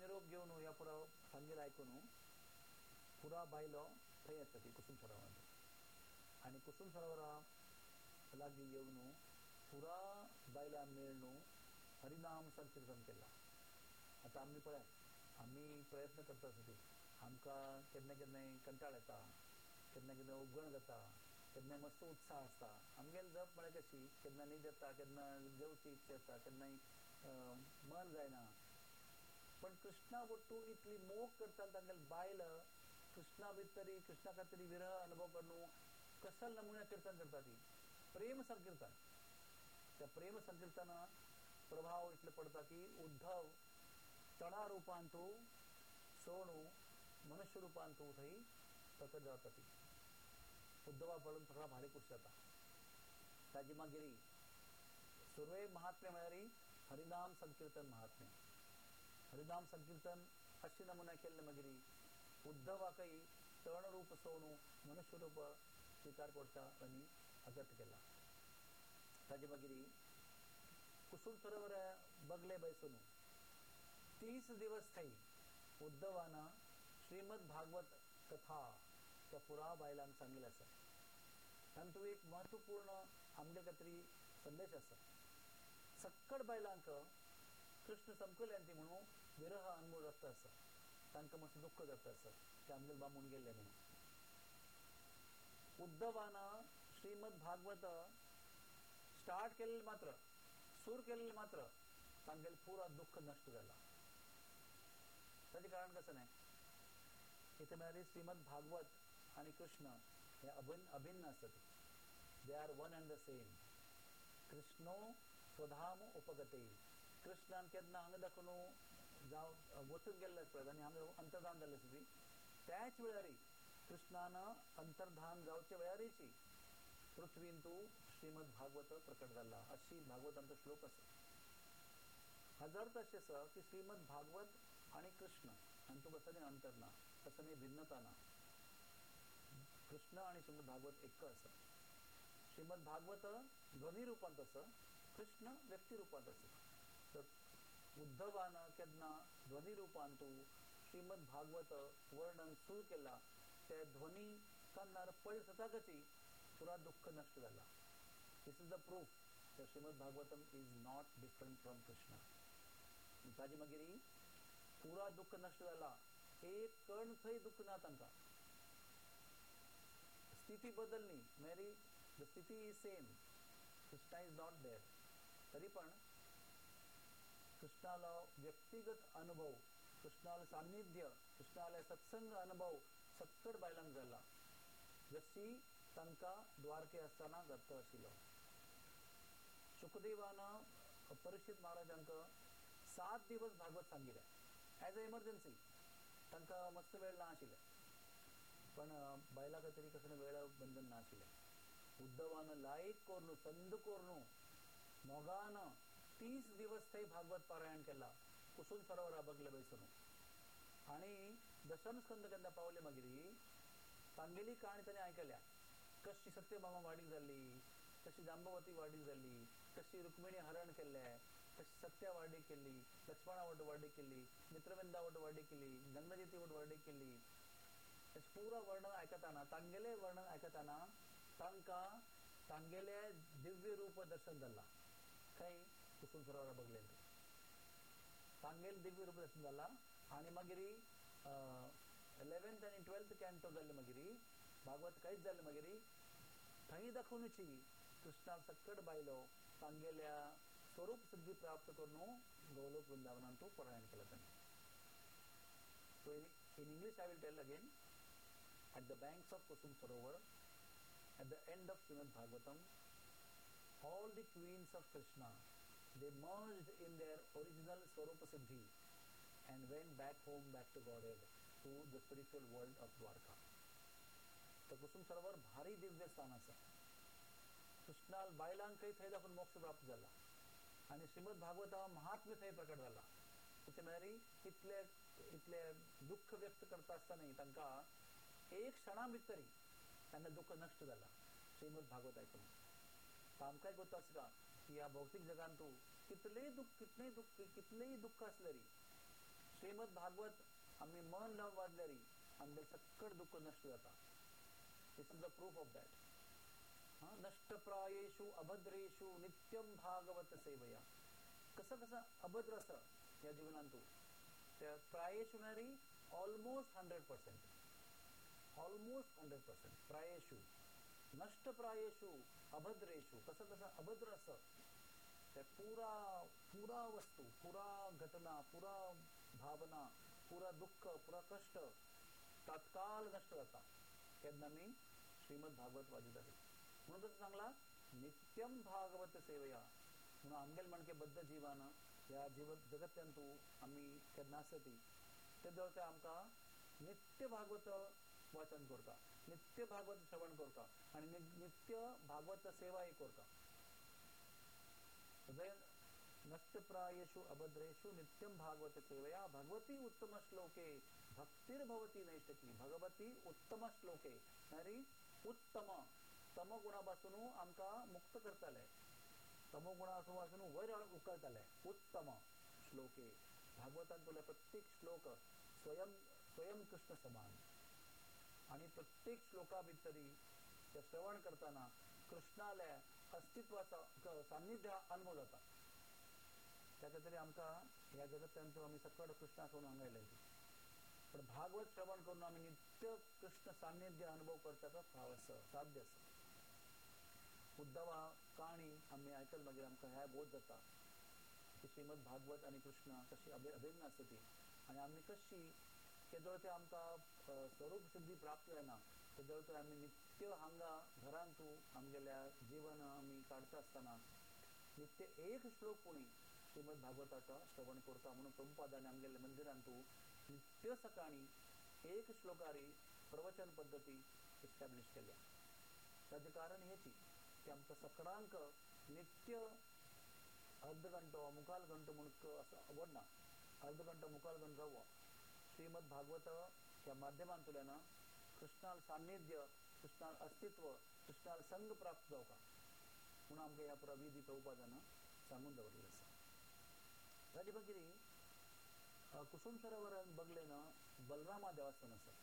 निरोप घेवन ह्या पुरा सांगिल्लें आयकून पुरा बायलो थंय येता ती कुसुम सरोवरांत आनी कुसुम सरोवरा लागीं येवन पुरा बायलां मेळून हरिनाम संकीर्तन केलां. आतां आमी पळयात आमी प्रयत्न करता आसतली आमकां केन्ना केन्नाय कंटाळ येता, केन्ना केन्ना उगण जाता, केन्ना मस्त उत्साह आसता. आमगेली जप म्हळ्यार कशी केन्ना न्हीद येता, केन्ना जेवची इच्छा येता, केन्नाय मन जायना. पण कृष्णा बट्टू इतली मोग करताली तांगेली बायल कृष्णा भितरी कृष्णा खातीर विरह अनुभव करून कसल नमुन्या कीर्तन करता ती प्रेम संकीर्तन. त्या प्रेम संकीर्तना प्रभाव इतले पडता की उद्धव तणा रुपान तूं सोणू मनुष्य रुपान तूं थंय प्रकट जाता. ती उद्धवा पळोवन सगळा भारी खूश जाता. ताजी मागीर सुरवे महात्म्य म्हळ्यार हरिनाम संकीर्तन महात्म्य. हरिनाम संकीर्तन अशें नमुन्या केल्लें मागीर उद्धवाकय तण रूप सोणू मनुष्य रूप स्विकार करता आनी अगत केला. ताजे मागीर कुसुम सरोवर बगले बैसून 30 दिवस थंय उद्धवान श्रीमद भागवत कथा त्या पुरा बायलांक सांगिल्ली आसा. तातूंत एक म्हत्वपूर्ण आमगे खातीर संदेश आसा. सक्कड बायलांक कृष्ण संपकल्यान ती म्हणून विरह अनुभव जाता आसा, तांकां मातशें दुख्ख जाता आसा ते आमगेले बामून गेल्ले म्हणून. उद्धवान श्रीमद भागवत स्टार्ट केलेले मात्र सूर केलेले मात्र तांगेले पुरा दुख्ख नश्ट जाला. ताजें कारण कसं नाही इथे म्हळ्यार श्रीमद भागवत आणि कृष्ण हे अभिन्न आसत. They are one and the same. कृष्णो स्वधाम उपगते. कृष्णान केन्ना हांगा दाखोवन जावं वचून गेल्ले आसता आनी हांगा अंतर्धान जाल्ले आसता त्याच वेळार कृष्णान अंतर्धान जावचे वेळारची पृथ्वीन तूं श्रीमद भागवत प्रकट जाला अशी भागवतांचो श्लोक आसा. हाजो अर्थ अशें आसा की श्रीमद भागवत आणि कृष्ण हांतूं कसली अंतर ना, कसली भिन्नता ना. कृष्ण आणि श्रीमद भागवत एक आसा. श्रीमद भागवत ध्वनी रुपांत आसा, कृष्ण व्यक्ती रुपांत आसा. तर उद्धवान केन्ना ध्वनी रुपान तूं श्रीमद भागवत वर्णन सुरू केला ते ध्वनी कान्नार पळय सताकची पुरा दुख्ख नश्ट जाला. This is the proof that Shrimad Bhagavatam is not different from Krishna. ताजे मागीर पुरा दुख्ख नश्ट जाला. एक कण थंय दुख्ख ना तांकां. स्थिती बदलली मेरी द स्थिती is same. Krishna is not there. तरी पण कृष्णालो व्यक्तिगत अनुभव, कृष्णालो सान्निध्य, कृष्णाले सत्संग अनुभव सक्कड बायलांक जाला जशी तांकां द्वारके आसतना जाता आशिल्लो. शुकदेवान परीक्षित महाराजांक 7 दिवस भागवत सांगिल्ले एज अ इमर्जन्सी. तांकां मस्त वेळ ना आशिल्ले पण बायलां खातीर कसले वेळ बंधन ना आशिल्ले. उद्धवान लायक करून संद करून मोगान 30 दिवस थंय भागवत पारायण केला कुसुम सरोवरा बगले बैसून. आणि दशम स्कंद केन्ना पावले मागीर तांगेली काणी ताणें आयकल्या. कशी सत्यभामा वाडीक जाल्ली, कशी जांबवती वाडीक जाल्ली, कशी रुक्मिणी हरण केल्लें, कशी सत्या वाडीक केल्ली, लक्ष्मणा वट वाडीक केल्ली, मित्रविंदा वट वाडीक केल्ली, गंगजीती वट वाडीक केल्ली. पुरा वर्णन आयकताना तांगेले वर्णन आयकताना तांकां तांगेले दिव्य रूप दर्शन जालां. खंय कुसुम सरोवरा बगलेन तांगेले दिव्य रूप दर्शन जालां. आनी मागीर 11th आनी 12th कॅन्टो जाल्ले मागीर भागवत कांयच जाल्ले मागीर थंय दाखोवनची कृष्णा सक्कड बायलो तांगेल्या स्वरूप सिद्धी प्राप्त करून गोलोक वृंदावनांत तूं पारायण केला ताणें. So in English I will tell again. At the banks of Kusum Sarovar, at the end of Srimad Bhagavatam, all the queens of Krishna, they merged in their original Swarupa Siddhi and went back home, back to Godhead, to the spiritual world of Dwarka. तर कुसुम सरोवर भारी दिव्य स्थान आसा. कृष्णाल बायलांकय थंय दाखोवन मोक्ष प्राप्त जाला आनी श्रीमद भागवता महात्म्य थंय प्रकट जाला. ते म्हळ्यार इतले दुःख व्यक्त करता आसतना तांकां एक क्षणा भितरी तांकां दुःख नश्ट जाला श्रीमद भागवत आयकून. आमकांय गोत आसता की ह्या भौतीक जगांत तूं कितलेंय दुःख आसलें श्रीमद भागवत आम्ही मन लावून वाजल्यारी आमचे सक्कड दुःख नष्ट जाता. This is the proof of that. नष्टप्रायेषु अभद्रेषु नित्यम भागवत सेवया. कसं कसं अभद्र असं या जीवनांतू त्या प्रायेषु नारी ऑलमोस्ट 100%, ऑलमोस्ट 100%. प्रायेषु नष्टप्रायेषु अभद्रेषु कसं कसं अभद्र असं त्या पुरा वस्तू, पुरा घटना, पुरा भावना, पुरा दुःख, पुरा कष्ट तात्काळ नष्ट जाता केन्ना मी श्रीमद भागवत वाचित आहे. म्हणून कसं सांगला नित्यम भागवत सेवया. म्हणून आमगेल म्हणके बद्ध जीवान या जगत्यांतू आम्ही केन्ना आसती ते जवळ आमकां नित्य भागवत वाचन करता, नित्य भागवत श्रवण करता आणि नित्य भागवत सेवा ही करता. नष्टप्रायेषु अभद्रेषु नित्यम भागवत सेवया. भगवती उत्तम श्लोके भक्तिर्भवती नैष्टकी. भगवती उत्तम श्लोके नारी उत्तम तमगुणापासून आमकां मुक्त करताले, तमोगुणापासून वयर उखलताले. उत्तम श्लोके भागवतान तुला प्रत्येक श्लोक स्वयं कृष्ण समान आणि प्रत्येक श्लोका भितरी ते श्रवण करताना कृष्णाल्या अस्तित्वाचा सान्निध्य अनुभव जाता. त्या तरी आमकां ह्या जगत्यांचो आमी सकट कृष्णाकडून हांगायले. पण भागवत श्रवण करून आम्ही नित्य कृष्ण सान्निध्य अनुभव करता फाव साध्य आसा. उद्धवा काणी आम्ही आयकल मागीर आमकां ह्या बोध जाता की श्रीमद भागवत आणि कृष्ण कशी अभिन्न आसती आणि आमी कशी केदळ ते आमकां स्वरूप सिद्धी प्राप्त जायना तेदळ तर आमी नित्य हांगा घरांतू आमगेल्या जीवन आमी काडटा आसतना नित्य एक श्लोक कोणी श्रीमद भागवताचा श्रवण करता. म्हणून प्रभुपादान आमगेल्या मंदिरांतू नित्य सकाळी एक श्लोकारी प्रवचन पद्धती इस्टॅब्लिश केल्या. ताचे कारण हेची की आमकां सकाळांक नित्य अर्ध घंटो मुखाल घंटो म्हणून असं आवडना. अर्ध घंटो मुखाल घंटो जावो श्रीमद भागवत ह्या माध्यमांतल्यान कृष्णाल सान्निध्य, कृष्णाल अस्तित्व, कृष्णाल संग प्राप्त जावका म्हणून आमकां ह्या पुरा विधी प्रभुपादान सांगून दवरलेले आसा. ताजे मागीर कुसुम सरोवरान बगलेन बलरामा देवस्थान आसा.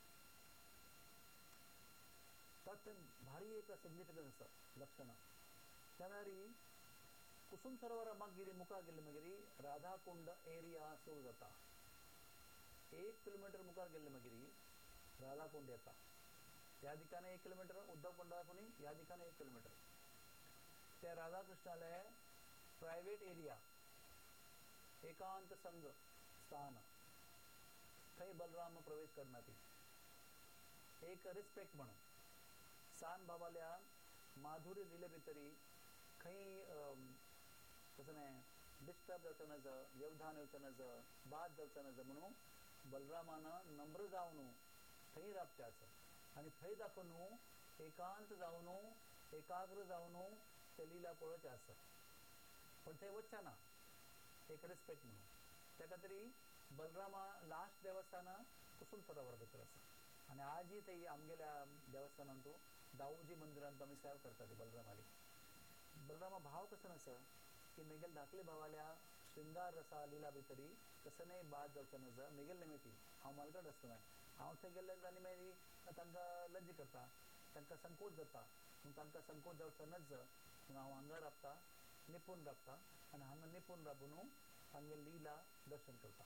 तात भारी एक सिग्निफिकन्स आसा लक्षण. त्या वेळारी कुसुम सरोवरा मागीर मुखार गेले मागीर राधाकुंड एरिया सुरू जाता. 1 किलोमीटर मुखार गेले मागीर राधाकुंड येता. ह्या दिकाने 1 किलोमीटर उद्धव कुंडाकुनी ह्या दिकाने 1 किलोमीटर. त्या राधाकृष्णाले प्रायव्हेट एरिया एकांत संघ स्थान थंय बलराम प्रवेश करना ती एक रिस्पेक्ट म्हणून सान बाबाल्या माधुरी लिले भितरी खंय तसं नाही डिस्टर्ब जावचें नज, व्यवधान येवचें नज, बाद जावचें नज म्हणून बलरामानं नम्र जावन थंय राबचें आसा आनी थंय दाखोवन एकांत जावन एकाग्र जावन ते लिला पळोवचें आसा. पण थंय वचचें ना एक रिस्पेक्ट म्हणून. त्या खातीर बलरामा लास्ट देवस्थान कुसुम सरोवरा भितर आसा आनी आजय थंय आमगेल्या देवस्थानांतू दाऊजी मंदिरांत आमी सेवा करतात बलरामाली. बलरामा भाव कसं आसा की मेगेल धाकले भावाल्या श्रृंगार रसा लिला भितरी कसनय बाद जावचें नज मेगेल निमिती हांव मालगड आसतना हांव थंय गेल्ले आनी मागीर तांकां लज्ज करता, तांकां संकोच जाता पूण तांकां संकोच जावचो नज म्हणून हांव हांगा राबता, निपूण राबता आनी हांगा निपूण राबून तांगे लिला दर्शन करता.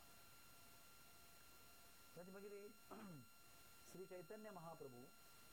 ताचे मागीर श्री चैतन्य महाप्रभू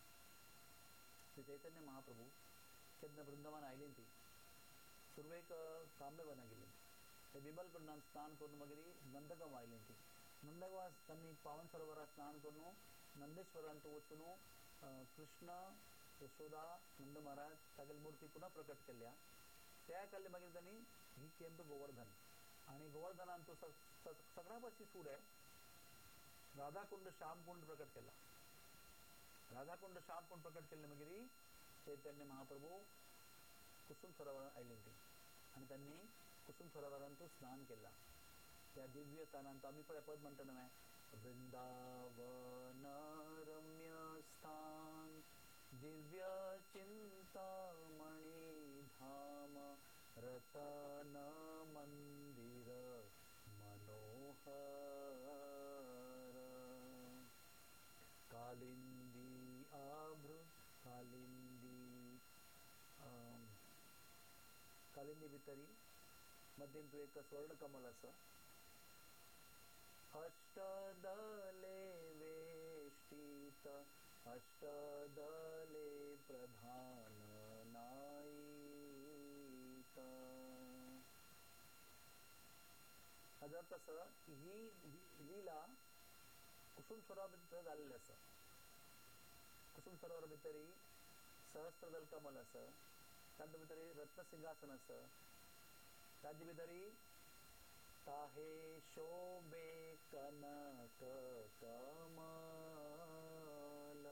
केन्ना वृंदावन आयली ती सुरवेक कांबेवना गेली. ते बिमलकुंडान स्नान करून मागीर नंदगांव आयली ती. नंदगांव तांणी पावन सरोवरात स्नान करून नंदेश्वरांत वचून कृष्ण, यशोदा, नंद महाराज तागेली मुर्ती पुन्हा प्रकट केल्या. त्या काडले मागीर तांणी ही केम टू गोवर्धन आणि गोवर्धनान तो सगळ्या पाशी सूड आहे राधाकुंड श्यामकुंड प्रकट केला. राधाकुंड श्यामकुंड प्रकट केले मागीर चैतन्य महाप्रभू कुसुम सरोवरात आयले ती आणि त्यांनी कुसुम सरोवरांतून स्नान केला. त्या दिव्य स्थानांत आम्ही पद म्हणतो ना वृंदावन रम्य स्थान दिव्य चिंतामणी धाम रतन मंदिर मनोहर कालिंदी भितरी मध्यम तू एक स्वर्ण कमल असं अष्टदले वेष्टित अष्टदले प्रधान नायिक. जर तसं ही लीला कुसुम सरोवरात झालेली असं. कुसुम सरोवर भितरी सहस्त्रदल कमल असं, तांचे भितरी रत्नसिंहासन असं, ताजे भितरी ताहे शोभे कनक कमल,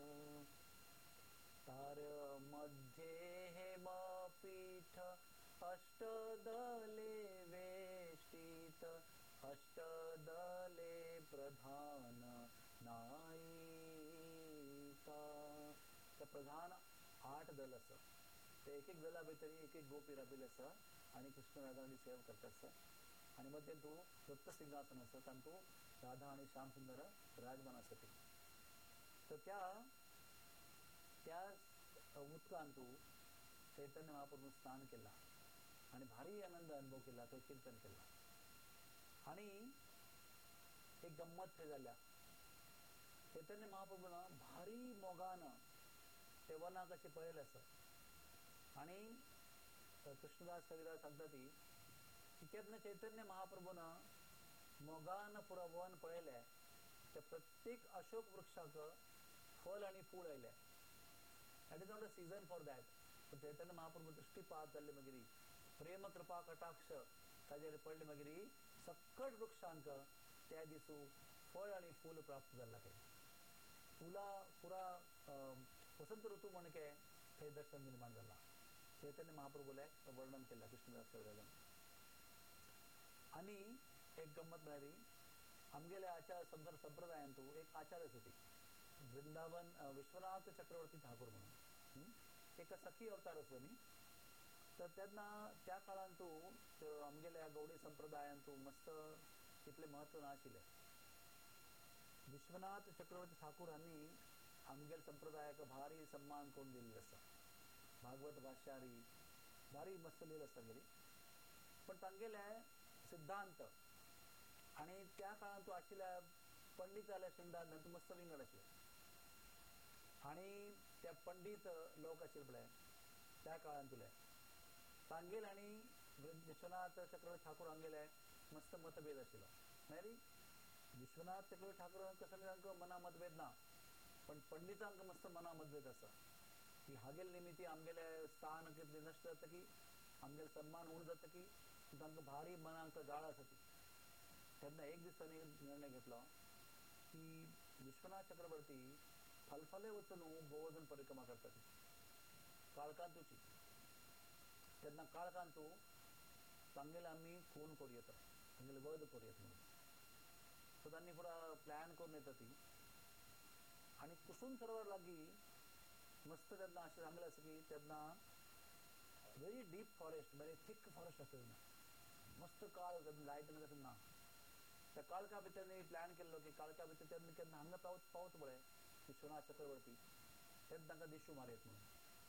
तार मध्ये हेमपीठ अष्टदले वेष्टित अष्टदले प्रधान नायिका. त्या प्रधान 8 दल असं, ते एक एक दला भितरी एक एक गोपी राबिल असं आणि कृष्ण राधांनी सेवा करत असं. आणि मध्ये तू रत्न सिंहासन असं, तांतू राधा आणि श्याम सुंदर राजमान असते. तर त्या उदकांतू चैतन्य महाप्रभू स्नान केला आणि भारी आनंद अनुभव केला, तो कीर्तन केला. आणि एक गंमत हे झाल्या, चैतन्य महाप्रभूनं भारी मोगानं ते वना कशी पळेल असं. आणि कृष्णदास कविदास सांगतात की त्यातनं चैतन्य महाप्रभूनं मोगानं पुरा वन पळयलें, त्या प्रत्येक अशोक वृक्षाक फल आणि फूल आयले. That is not a season for that. पण चैतन्य महाप्रभू दृष्टीपात जाल्ले मागीर प्रेम कृपा कटाक्ष ताजेर पडले मागीर सकट वृक्षांक त्या दिसू फळ आणि फूल प्राप्त जाल्ला. काही फुला पुरा वसंत ऋतू म्हणके थंय दर्शन निर्माण झाला. चैतन्य महाप्रभूले वर्णन केलं कृष्णदास कविराजान. आणि एक गंमत म्हणारी, आमगेल्या आचार संप्रदायांतू एक आचार्यच होती, वृंदावन विश्वनाथ चक्रवर्ती ठाकूर म्हणून. एक सखी अवतार असो न्ही. तर त्यांना त्या काळांतू आमगेल्या गौडी संप्रदायांतू मस्त तितले महत्व नाशिल्ले. विश्वनाथ चक्रवर्ती ठाकूरांनी आमगेल संप्रदायाक भारी सन्मान करून दिल्ले आसा. भागवत भाष्यारी भारी मस्त लिहिलं असता गेली. पण तांगेले सिद्धांत आणि त्या काळांतू आशिल्ल्या पंडित जाल्या सिद्धांत मस्त विंगड आसले. आणि त्या पंडित लोक आशिल्ले पळय त्या काळांतले तांगेल आणि विश्वनाथ चक्रवर्ती ठाकूर हांगेले मस्त मतभेद आशिल्लो. म्हळ्यार विश्वनाथ चक्रवर्ती ठाकूर कसं मना मतभेद ना, पण पंडितांक मस्त मना मतभेद आसा की हागेल निमित्ती आमगेले स्थान कितले नश्ट जाता की आमगेले सन्मान उण जाता की तांकां भारी मनांक जाळ आसा ती. तेन्ना एक दीस तांणी निर्णय घेतलो की विश्वनाथ चक्रवर्ती फलफले वचून गोवर्धन परिक्रमा करतात काळकांतूची. तेन्ना काळकांतू तांगेले आमी खून करूं येता, तांगेले वध करूं येता म्हणून. सो तांणी पुरा प्लॅन करून येता ती. आणि कुसुम सरोवर लागीं मस्त तेन्ना अशें सांगलें आसा की तेन्ना very deep forest, very thick forest आसा तेन्ना. मस्त काळ लायट तशें ना. त्या काळका भितर प्लॅन केल्लो की काळका भितर तेन्ना केन्ना हांगा पावता पळय विश्वनाथ चक्रवर्ती, तेन्ना तांकां दिश्यू मारयत म्हणून.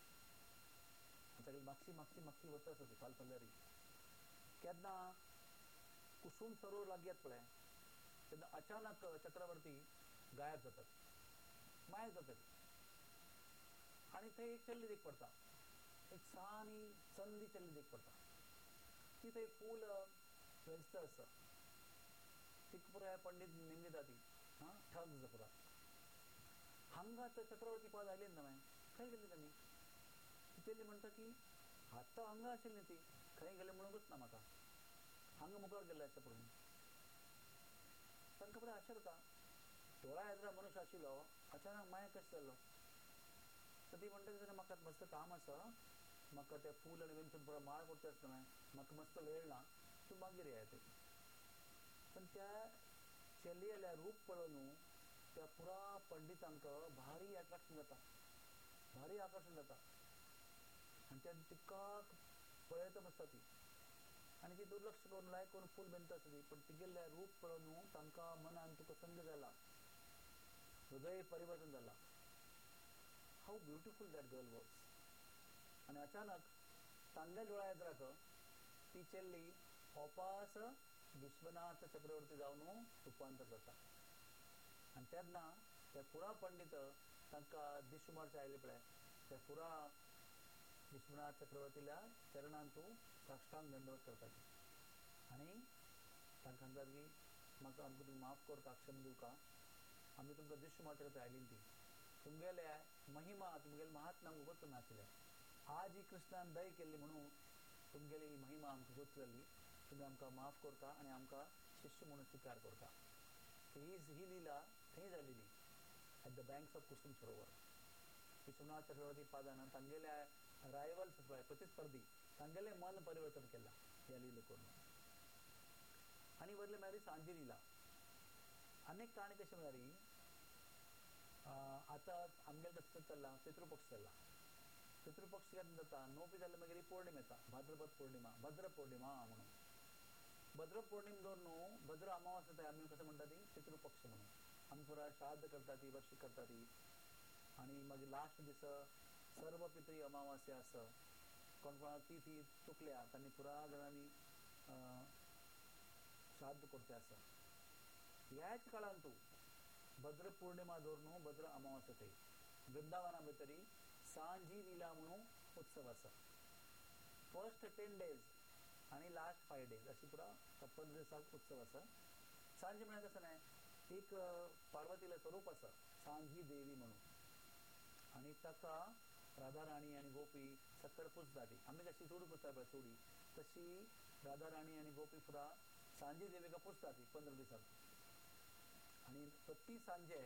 सगळी मागची वचत आसा ती फालफल्यारी. केन्ना कुसुम सरोवर लागीं येता पळय तेन्ना अचानक चक्रवर्ती गायब जातात, मायक जातात. आणि थंय एक चल्ली देख पडटा, एक सानी चंदी चल्ली देख पडटा. ती थंय फूल वेंचता आसा. ती पुराय पंडित निंदिता ती ठग पुरा. हांगा तर चक्रवर्ती पावत आयली ना माय, खंय गेली तांणी. ती चल्ली म्हणटा की आतां हांगा आशिल्ली ती, खंय गेले म्हणूंकच ना म्हाका, हांगा मुखार गेले अशें पळोवन. तांकां पुराय आश्चर्य जाता. थोडा येद्रा मनुश्य आशिल्लो अचानक मायक कशें जाल्लो. तर ती म्हणटा की म्हाका मस्त काम आसा, म्हाका ते फूल आनी वेंचून पुरो माळ करता आसता माय, म्हाका मस्त वेळ ना, तूं मागीर येया. पण त्या चलयेल्या रूप पळोवन त्या पुरा पंडितांक भारी अट्रॅक्शन जाता, भारी आकर्षण जाता. आणि त्या तिका पळयता बसता ती. आणि ती दुर्लक्ष करून लायक करून फूल बेंता आसता ती. पण तिगेल्या रूप पळोवन तांकां मनान तुका संग जाला, हृदय परिवर्तन जाला. How beautiful that girl was. आणि अचानक तांगेल डोळा येत ती चेल्ली वापस विश्वनाथ चक्रवर्ती जाऊन रूपांतर जाता आणि तेन्ना ते पुरा पंडित तांकां दिशुमारचे आयले पळय ते पुरा विश्वनाथ चक्रवर्तील्या चरणांतू साष्टांग दंडवत करतात आणि तांकां सांगतात की म्हाका आमकां तुमी माफ करता क्षम दिवका आमी तुमकां दिशुमार चक्रवर्ती आयली ती तुमगेले महिमा तुमगेले महात्मा आमकां गोत नाशिल्ले आज ही कृष्णान दय केल्ली म्हणून तुमगेली ही महिमा आमकां गोत जाल्ली तुमी आमकां माफ करता आनी आमकां शिष्य म्हणून स्विकार करता ही लीला थंय जाल्ली at the banks of Kusum Sarovar Vishwanath Chakraborty पादान तांगेल्या रायवल्स प्रतिस्पर्धी तांगेले मन परिवर्तन केला ह्या लीले करून आनी बदले मेळ्ळी सांजी लीला अनेक काणी कशी मेळ्ळी आतां आमगेले कसं चल्ला पितृपक्ष चल्ला पितृपक्ष केन्ना जाता नोपी जाल्यार मागीर पौर्णिमा येता भाद्रपद पौर्णिमा भद्र पौर्णिमा म्हणून भद्र पौर्णिम दोन न्हू भद्र अमावास येता आमी कसं म्हणटा ती पितृपक्ष म्हणून आमी पुरा श्राद्ध करता ती वर्ष करता ती आनी मागीर लास्ट दीस सर्व पितरी अमावास्या आसा कोण कोणाक ती चुकल्या तांणी पुरा जाणांनी श्राद्ध करचें आसा ह्याच काळान तूं भद्र पौर्णिमा धरून भद्र अमावास्या थंय वृंदावना भितरी सांजी लीला म्हणून उत्सव आसा फर्स्ट 10 days आनी लास्ट 5 days अशी पुरा 15 दिसांक उत्सव आसा सांजी म्हळ्यार कसं न्हय एक पार्वतीला स्वरूप आसा सांजी देवी म्हणून आनी ताका राधा राणी आनी गोपी सक्कड पुजता ती आमी कशी चोडी पुजता पळय चोडी तशी राधा राणी आनी गोपी पुरा सांजी देवीका पुजता ती 15 दिसांक आनी प्रती सांजे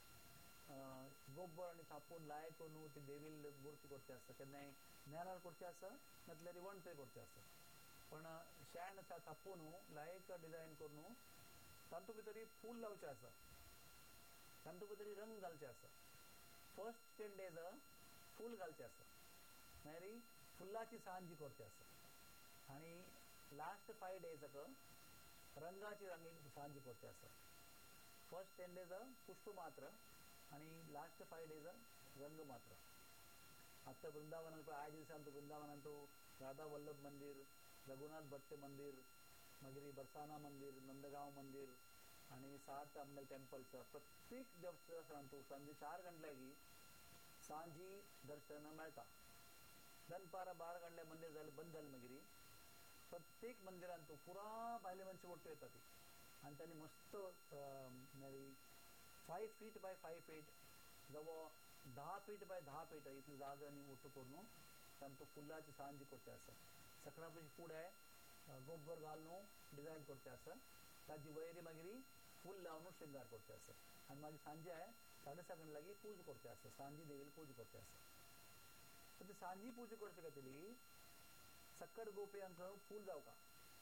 गोबर आनी थापून लाय करून ती देवील मूर्ती करची आसता केन्नाय नेलार करची आसता नाजाल्यार रिवण थंय करचें आसता पण शेण आसा थापून लायक डिजायन करून तातूंत भितर फूल लावचें आसा तातूंत भितर रंग घालचे आसा फर्स्ट 10 days फूल घालचें आसा मागीर फुलाची सांजी करची आसा आनी लास्ट 5 days रंगाची सांजी करची आसा फर्स्ट 10 days पुष्प मात्र आनी लास्ट 5 days रंग मात्र आतां वृंदावनांत पळय 8 दिसांत वृंदावनांत राधा वल्लभ मंदिर रघुनाथ भट्ट मंदिर मागीर बरसाना मंदिर नंदगांव मंदिर आनी 7 आमगेले टेम्पल्स प्रत्येक देवस्थानांत सांजे 4 गंटल्यागी सांजी दर्शन मेळटा दनपार 12 गंटले मंदिर जालें बंद जालें मागीर प्रत्येक मंदिरांत पुरा भायले मनशां वट्टू येता ती आनी तांणी मस्त 5 feet by 5 feet जवळ 10 feet by 10 feet इतली जागा आनी वट्टू करून तांचो फुलाची सांजी करची आसा सकळां फुडें गोबर घालून डिजायन करचें आसा ताजी वयरी मागीर फूल लावन शृंगार करचें आसा आनी मागीर सांजे 6:30 लागीं पूजा करचें आसा सांजी देवीला पूजा करचें आसा तर ती सांजी पूजा करचे खातीर सक्कड गोपयांक फूल जावका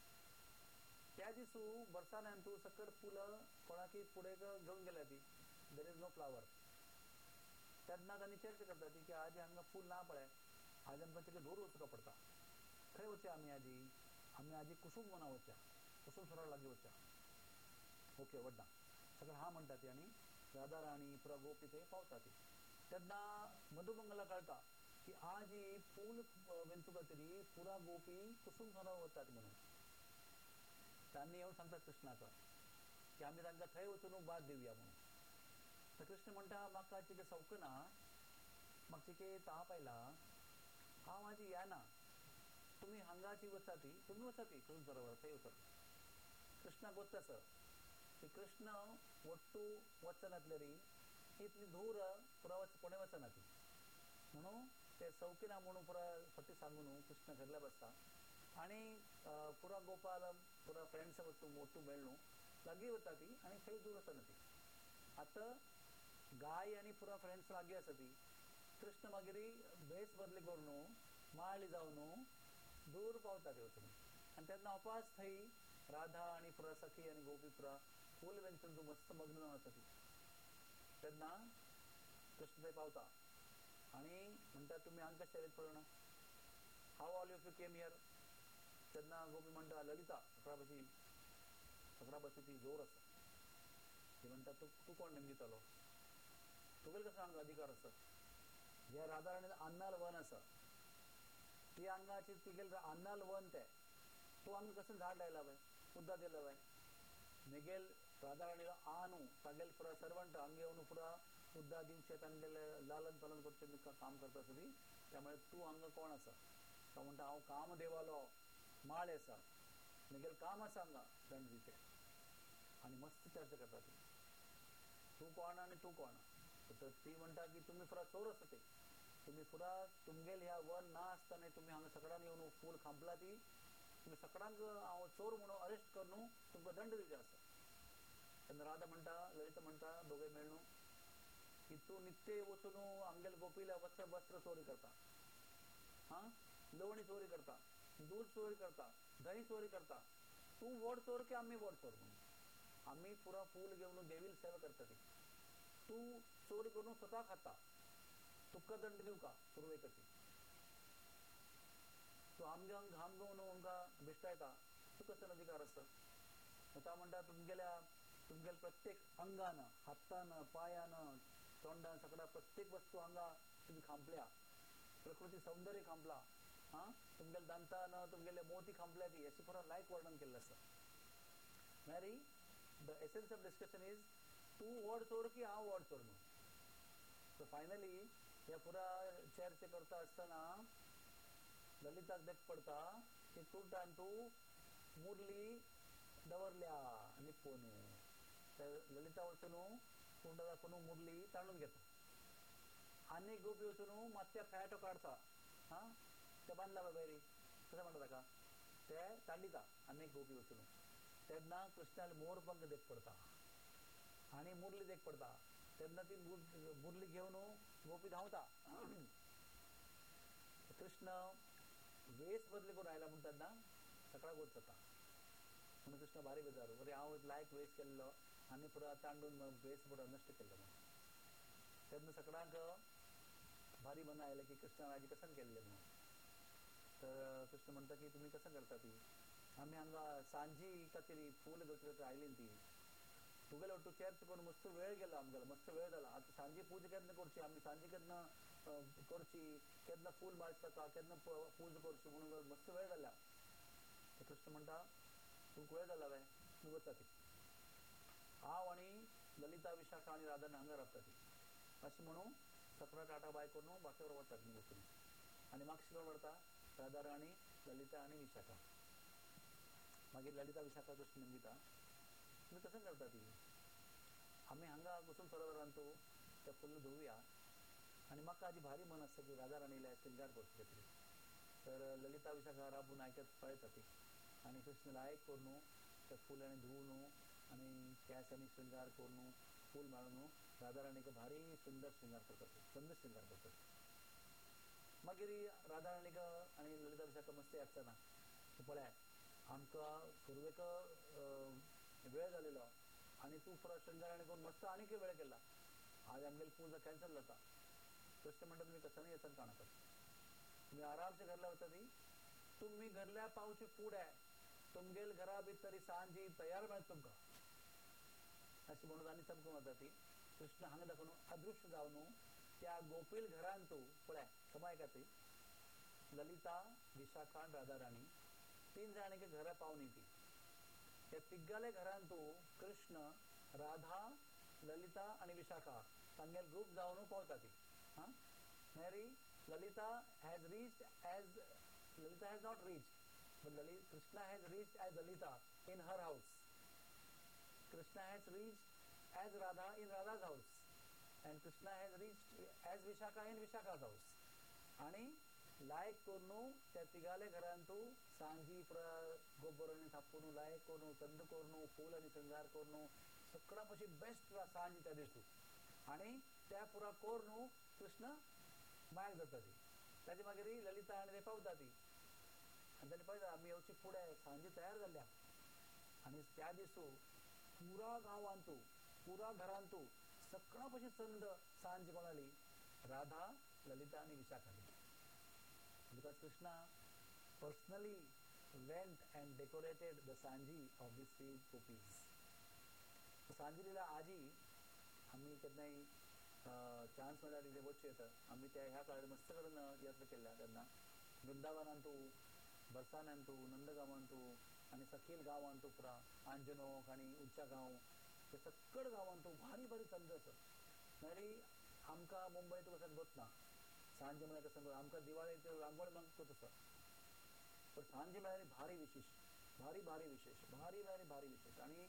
त्या दिसू बरसाण्यांत सक्कड फुलां कोणाकी फुडें घेवन गेल्या ती देर इज नो फ्लावर तेन्ना तांणी चर्चा करता ती की आज हांगा फूल ना पळय आज आमकां तिका दूर वचपाक पडटा खंय वचया आमी आजी कुसुम वना वचया कुसुम सरोवर लागीं वचया ओके वड्डा सगळें हा म्हणटा ती आनी राधा राणी पुरा गोपी थंय पावता ती तेन्ना मधुमंगला कळटा की आज ही फूल वेंचू खातीर पुरा गोपी कुसुम सरोवर वतात म्हणून तांणी येवन सांगतात कृष्णाक की आमी तांकां थंय वचून बाद दिवया म्हणून तर कृष्ण म्हणटा म्हाका तिके सवकना म्हाका तिके ताप आयला हांव आजी येना तुमी हांगाची वचा ती तुमी वचा ती कुसुम सरोवर थंय वचत कृष्णाक वच आसा की कृष्ण वट्टू वचनातल्यार इतली दूर पुरा कोणें वचना ती म्हणून ते सवकिना म्हणून पुरा फटी सांगून कृष्ण घरल्या बसता आनी पुरा गोपाल पुरा फ्रेंड्स वट्टू मेळ्ळू लागीं वता ती आनी थंय दूर वचना ती आतां गाय आनी पुरा फ्रेंड्स लागीं आसा ती कृष्ण मागीर बेस बदली करून माळी जावन दूर पावता ती वचून आनी तेन्ना अपास थंय राधा आनी पुरा सखी आनी गोपी पुरा फूल वेंचून तूं मस्त मग्न जावन आसा ती तेन्ना कृष्ण थंय पावता आनी म्हणटा तुमी हांगा कशें आयलें पळोवना how all of you came here तेन्ना गोपी म्हणटा ललिता सकरा बशी ती जोर आसा ती म्हणटा तूं कोण नेम दितलो तुगेलो कसो हांगा अधिकार आसा जे राधा राणी अन्नाल वन आसा ती अंगाची तिगेल अन्नाल वन ते तू अंग कसं झाड लायला बाय उद्दा दिला बाय निगेल राधाराणीला आनू तागेल पुरा सर्वंट अंगे येऊन पुरा उद्दा दिवशे तांगेले लालन पालन करते काम करता सदी त्यामुळे तू अंग कोण असा तो म्हणता हांव काम देवालो माळ असा निगेल काम असा हांगा रणजीचे आणि मस्त चर्चा करता ती तू कोण आणि तू कोण तर ती म्हणटा की तुम्ही पुरा चोर असते तुम्ही पुरा तुमगेल ह्या वन ना असताना तुम्ही हांगा सगळ्यांनी येऊन फूल खांपला ती तुम्ही सगळ्यांक हांव चोर म्हणून अरेस्ट करून तुमकां दंड दिवचे आसा तेन्ना राधा म्हणटा ललिता म्हणटा दोघे मेळून की तू नित्य वचून आमगेल गोपीला वस्त्र वस्त्र चोरी करता हा लवणी चोरी करता दूध चोरी करता दही चोरी करता तू वड चोर की आम्ही वड चोर म्हणून आम्ही पुरा फूल घेऊन देवील सेवा करता ती तू चोरी करून स्वतः खाता तुका दंड दिव का सुरवे कशी तू आमगे अंग घाम घेऊन आमका बिश्टायता तू कसं अधिकार असतं आता म्हणटा तुमगेल प्रत्येक अंगानं हातानं पायानं तोंडान सगळ्या प्रत्येक वस्तू अंगा तुम्ही खांपल्या प्रकृती सौंदर्य खांपला हा तुमगेल दांतानं तुमगेले मोती खांपल्या ती अशी पुरा लायक वर्णन केलं असतं मॅरी the essence of discussion is तू वड चोर की हांव वड चोर म्हणून सो फायनली या पुरा चर्चे करता असताना ललिताक देख पडता की तू मुरली दवरल्या निप्पून ललिता वचून कुंड दाखवून मुरली ताणून घेता आणि गोपी वचून मात्या फॅटो काढता हा ते बांधला बाबेरी कसं म्हणता का ते तांडिता अनेक गोपी वचून तेन्ना कृष्णाला मोरपंख देख पडता आणि मुरली देख पडता तेन्ना ती मुरली घेऊन गोपी धावता कृष्ण वेस बदली करून आयला म्हणतात ना सकाळ गोत जाता म्हणून कृष्ण भारी बेजारू अरे हांव लायक वेस केल्लो आनी पुरा तांडून वेस पुरा नश्ट केल्लो म्हणून तेन्ना सगळ्यांक भारी मना आयलें की कृष्णान आजी कसन केल्लें म्हणून तर कृष्ण म्हणटा की तुम्ही कसं करता ती आमी हांगा सांजी खातीर फूल घेवचे आयली ती तुगेलो तू चर्च करून मस्त वेळ गेलो आमगेलो मस्त वेळ जाला आता सांजी पूजा केन्ना करची आमी सांजी केन्ना करची केन्ना फूल माळटा केन्ना पूजा करची म्हणून मस्त वेळ जाल्या कृष्ण म्हणटा तुमकां वेळ जाला बाय तूं वता ती हांव आनी ललिता विशाखा आनी राधान हांगा रावता ती अशें म्हणून सतरा टाटा बाय करून बाकीवर वता ती वचून आनी म्हाका कोण व्हरता राधा राणी ललिता आनी विशाखा मागीर ललिता विशाखा कृष्ण म्हणटा तुम्ही कसं करता ती आम्ही हांगा कुसूम सरोवरांत ते फुल्ल धुवया आणि म्हाका आजी भारी मन आसता की राधा राणीला शृंगार करचे खातीर तर ललिता विशाखा राबून आयकत पळयता ती आनी कृष्ण लायक करून ते फुलांनी धुवन आनी केंसांनी शृंगार करून फूल मारून राधा राणीक भारी सुंदर शृंगार करतात सुंदर शृंगार करतात मागीर राधा राणीक आनी ललिता विशाखा मस्ती आसतना पळय आमकां सुरवेक वेळ जालेलो आणि तू पुरा शृंगाराने करून मस्त आणखी वेळ केला आज आमगेली पूजा कॅन्सल जाता कृष्ण म्हणटा तुम्ही कसं नाही येतात काणा तुम्ही आरामसे घरला वता ती तुम्ही घरल्या पावची फूड तुमगेल घरा भितरी सांजी तयार मेळत तुमकां अशी म्हणून आनी चमकून वता ती कृष्ण हांगा दाखोवन अदृश्य जावन त्या गोपील घरान तू पळय समाय का ती ललिता विशाखा राधा राणी 3 जाणांची घरा पावनी ती या तिग्गाले घरान तू कृष्ण राधा ललिता आणि विशाखा तांगेल ग्रुप जावन पावता ती हा मॅरी Lalita has not reached but Krishna has reached as Lalita in her house. Krishna has reached as Radha in Radha's house and Krishna has reached as Vishakha in Vishakha's house. आणि लायक करून त्या तिगाले घरान तू सांजी गोबरांनी थापून लायक करून थंड करून फूल आणि शृंगार करून सगळा पशी बेस्ट सांजी त्या दिसू आणि त्या पुरा करून कृष्ण मायक जाता ती ताची मागीर ललिता आनी ते पावता ती आनी ताणी पळयता आमी येवची फुडें सांजी तयार जाल्या आनी त्या दिसू पुरा गांवांत तू पुरा घरान तू सगळा पशी संद सांज कोणाली राधा ललिता आनी विशाखाली because Krishna personally went and decorated the Sanji of these 3 gopis. So Sanjilila आजी आम्ही केन्नाय चान्स मेळ्ळा तिथे वचचे तर आम्ही त्या ह्या काळात मस्त करून यात्रा केल्या त्यांना वृंदावन तू बरसाण्यान तू नंदगावान तू आणि सखील गांवान तू पुरा आंजनोक आणि उच्चा गांव ते सकड गांवान तू भारी भारी चंद असत मेरी आमका मुंबईत कसं होत ना सांजे म्हणे कसं आमका दिवाळीत रांगोळी मागतो तसं पण सांजे म्हणे भारी विशेष भारी भारी विशेष भारी भारी भारी विशेष आणि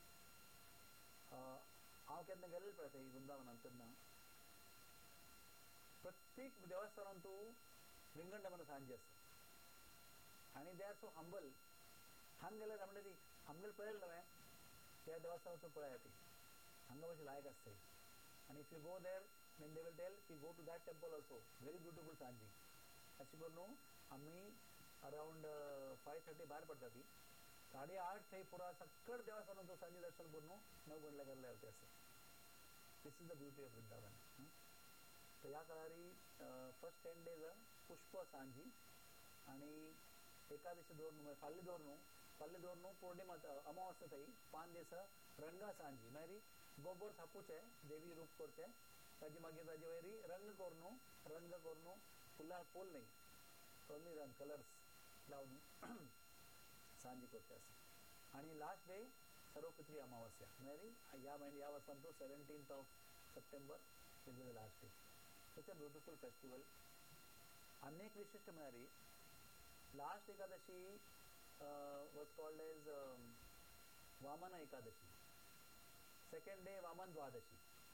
हांव केन्ना गेल्लें पळय थंय वृंदावनांत तेन्ना प्रत्येक देवस्थानान तू रिंगण म्हणून सांजे आसा आणि दे आर सो हंबल हांगा गेल्यार म्हणजे ती आमगेले पळयलें नव्हे त्या देवस्थानाचो पळया ती हांगा मातशें लायक आसता आणि if you go there then they will tell we go to that temple also very beautiful सांजी अशी करून आम्ही अराउंड 5:30 भायर पडटा ती 8:30 थंय पुरा सकड देवस्थानाचो सांजी दर्शन करून 9 गंटला गेल्ले होते असं this is the beauty of Vrindavan तर ह्या काळारी फर्स्ट 10 days पुष्प सांजी आणि एकादशी दौर फाल्ले दौर पौर्णिमा अमावस्या थंय 5 दीस रंगा सांजी मागीर गोबर थापूचे देवी रूप करचे ताजी मागीर ताजे वयरी रंग करून फुलां फूल न्ही ओन्ली रंग कलर्स लावन सांजी करचे आसा आणि लास्ट डे सर्वपित्री अमावस्या मागीर ह्या वर्सान तो 17th of September will be the last day such a beautiful festival आनी एक विशिश्ट म्हळ्यार last Ekadashi was called as Vamana Ekadashi second day Vamana Dwadashi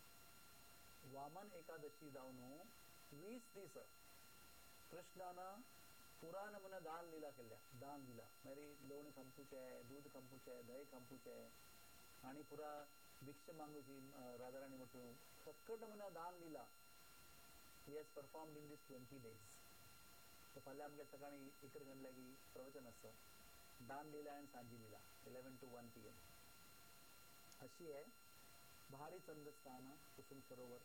Vamana Ekadashi जावन 20 दीस कृष्णानं पुरा नमुना दान लिला केल्या दान लिला मागीर लोणी खंपूचे दूध खंपूचे दही खंपूचे आणि पुरा भिक्षा मागूची राधाराणी म्हणून सकट नमुना दान लिला he has performed in these 20 days तर फाल्यां आमगे सकाळी 1 गंटल्यागी प्रवचन आसता दान लिला आणि सांजी लिला 11 to 1 PM अशी आहे भारी चंद स्थान कुसुम सरोवर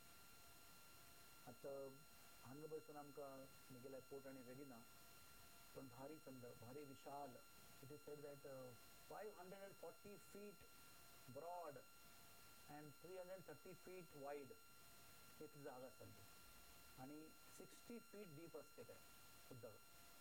आता हांगा बसून आमकां म्हगेले पोट आनी रेडी ना पण भारी चंद भारी विशाल it is said that 540 feet broad and 330 feet wide एक जागा आसता आणि 60 feet डीप असते काय उदक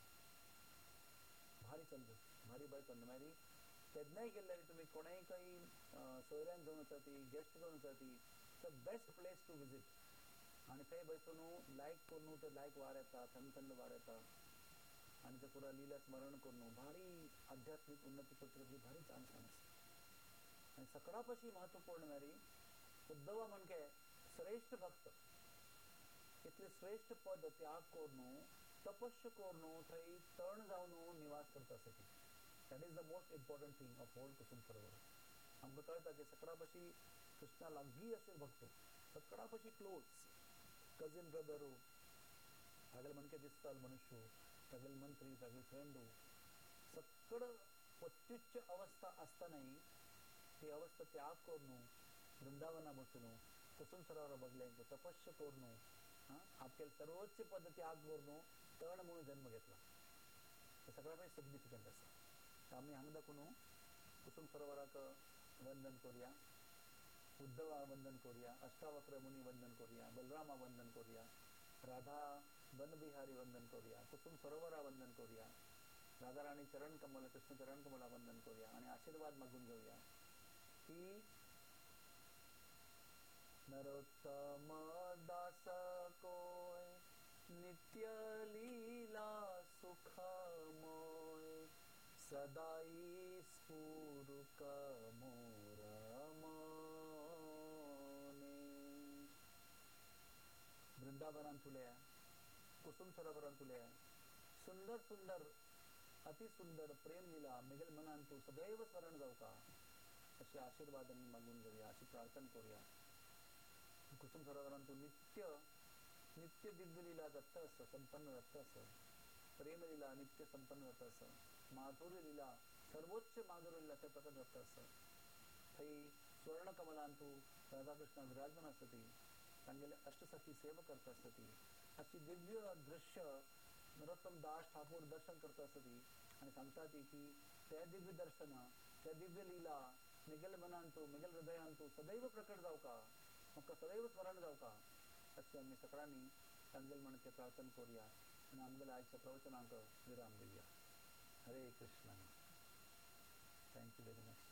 भारी चंद भारी भारी चंद मागीर केन्नाय गेल्यार तुमी कोणाय काही सोयऱ्यांक घेवन वचा ती गेस्ट घेवन वचा ती the best place to visit आणि थंय बसून लायक करून ते लायक वार येता थंड थंड वार येता आणि ते पुरा लिला स्मरण करून भारी आध्यात्मिक उन्नती करतली भारी चान्स आसा आणि सकळा पशी महत्वपूर्ण मेरी उद्धवा म्हणके श्रेष्ठ भक्त इतले श्रेष्ठ पद त्याग करून तपस्या करून थंय तण जावन निवास करता आसा ती that is the most important thing of whole Kusum सरोवर आमकां कळटा की सकळा पशी कृष्णा लागीं अशें भक्त सकळा पशी क्लोज कजिन ब्रदरू सगळे म्हणके दिसता मनुष्य सगळे मंत्री सगळे फ्रेंडू सकड पत्युच्च अवस्था आसतानाय ती अवस्था त्याग करून वृंदावना बसून कुसुम सरोवर बगलें तपस्या करून आपले सर्वोच्च पद त्याग करून तण म्हणून जन्म घेतला सगळ्या पयलीं सिग्निफिकंट आसा आम्ही हांगा दाखवून कुसुम सरोवराक वंदन करूया उद्धवा वंदन करूया अष्टावक्र मुनी वंदन करूया बलरामा वंदन करूया राधा बनबिहारी वंदन करूया कुसुम सरोवरा वंदन करूया राधाराणी चरण कमल कृष्ण चरण कमला वंदन करूया आणि आशीर्वाद मागून घेऊया की नरोत्तम दास कोय नित्य लीला सुखमोय सदाई स्फुरुक मोरा मने वृंदावनान तुल्या कुसुम सरोवरान तुल्या सुंदर सुंदर अति सुंदर प्रेम लीला मेगेल मनान तू सदैव स्मरण जावका अशी आशीर्वाद आमी मागून घेऊया अशी प्रार्थना करूया कुसुम सरोवरान तू नित्य नित्य दिव्य लीला दत्त आस संपन्न दत्त आस प्रेम लीला नित्य संपन्न दत्त आस माधुर्य लीला सर्वोच्च माधुर्य लीला ते प्रकट दत्त आस थंय स्वर्ण कमलान तू राधाकृष्ण विराजमान आसती तांगेले अष्टसखी सेवा करता आसती अशी दिव्य दृश्य नरोत्तम दास ठाकूर दर्शन करता आसती आणि सांगता ती की त्या दिव्य दर्शन त्या दिव्य लीला मेगेल मनान तू मेगेल हृदयान तू सदैव प्रकट जावका म्हाका सदैव स्मरण जावका अशी आमी सगळ्यांनी तांगेल म्हणचे प्रार्थना करूया आणि आमगेल्या आयच्या प्रवचनांक विराम दिवया. हरे कृष्ण. Thank you very much.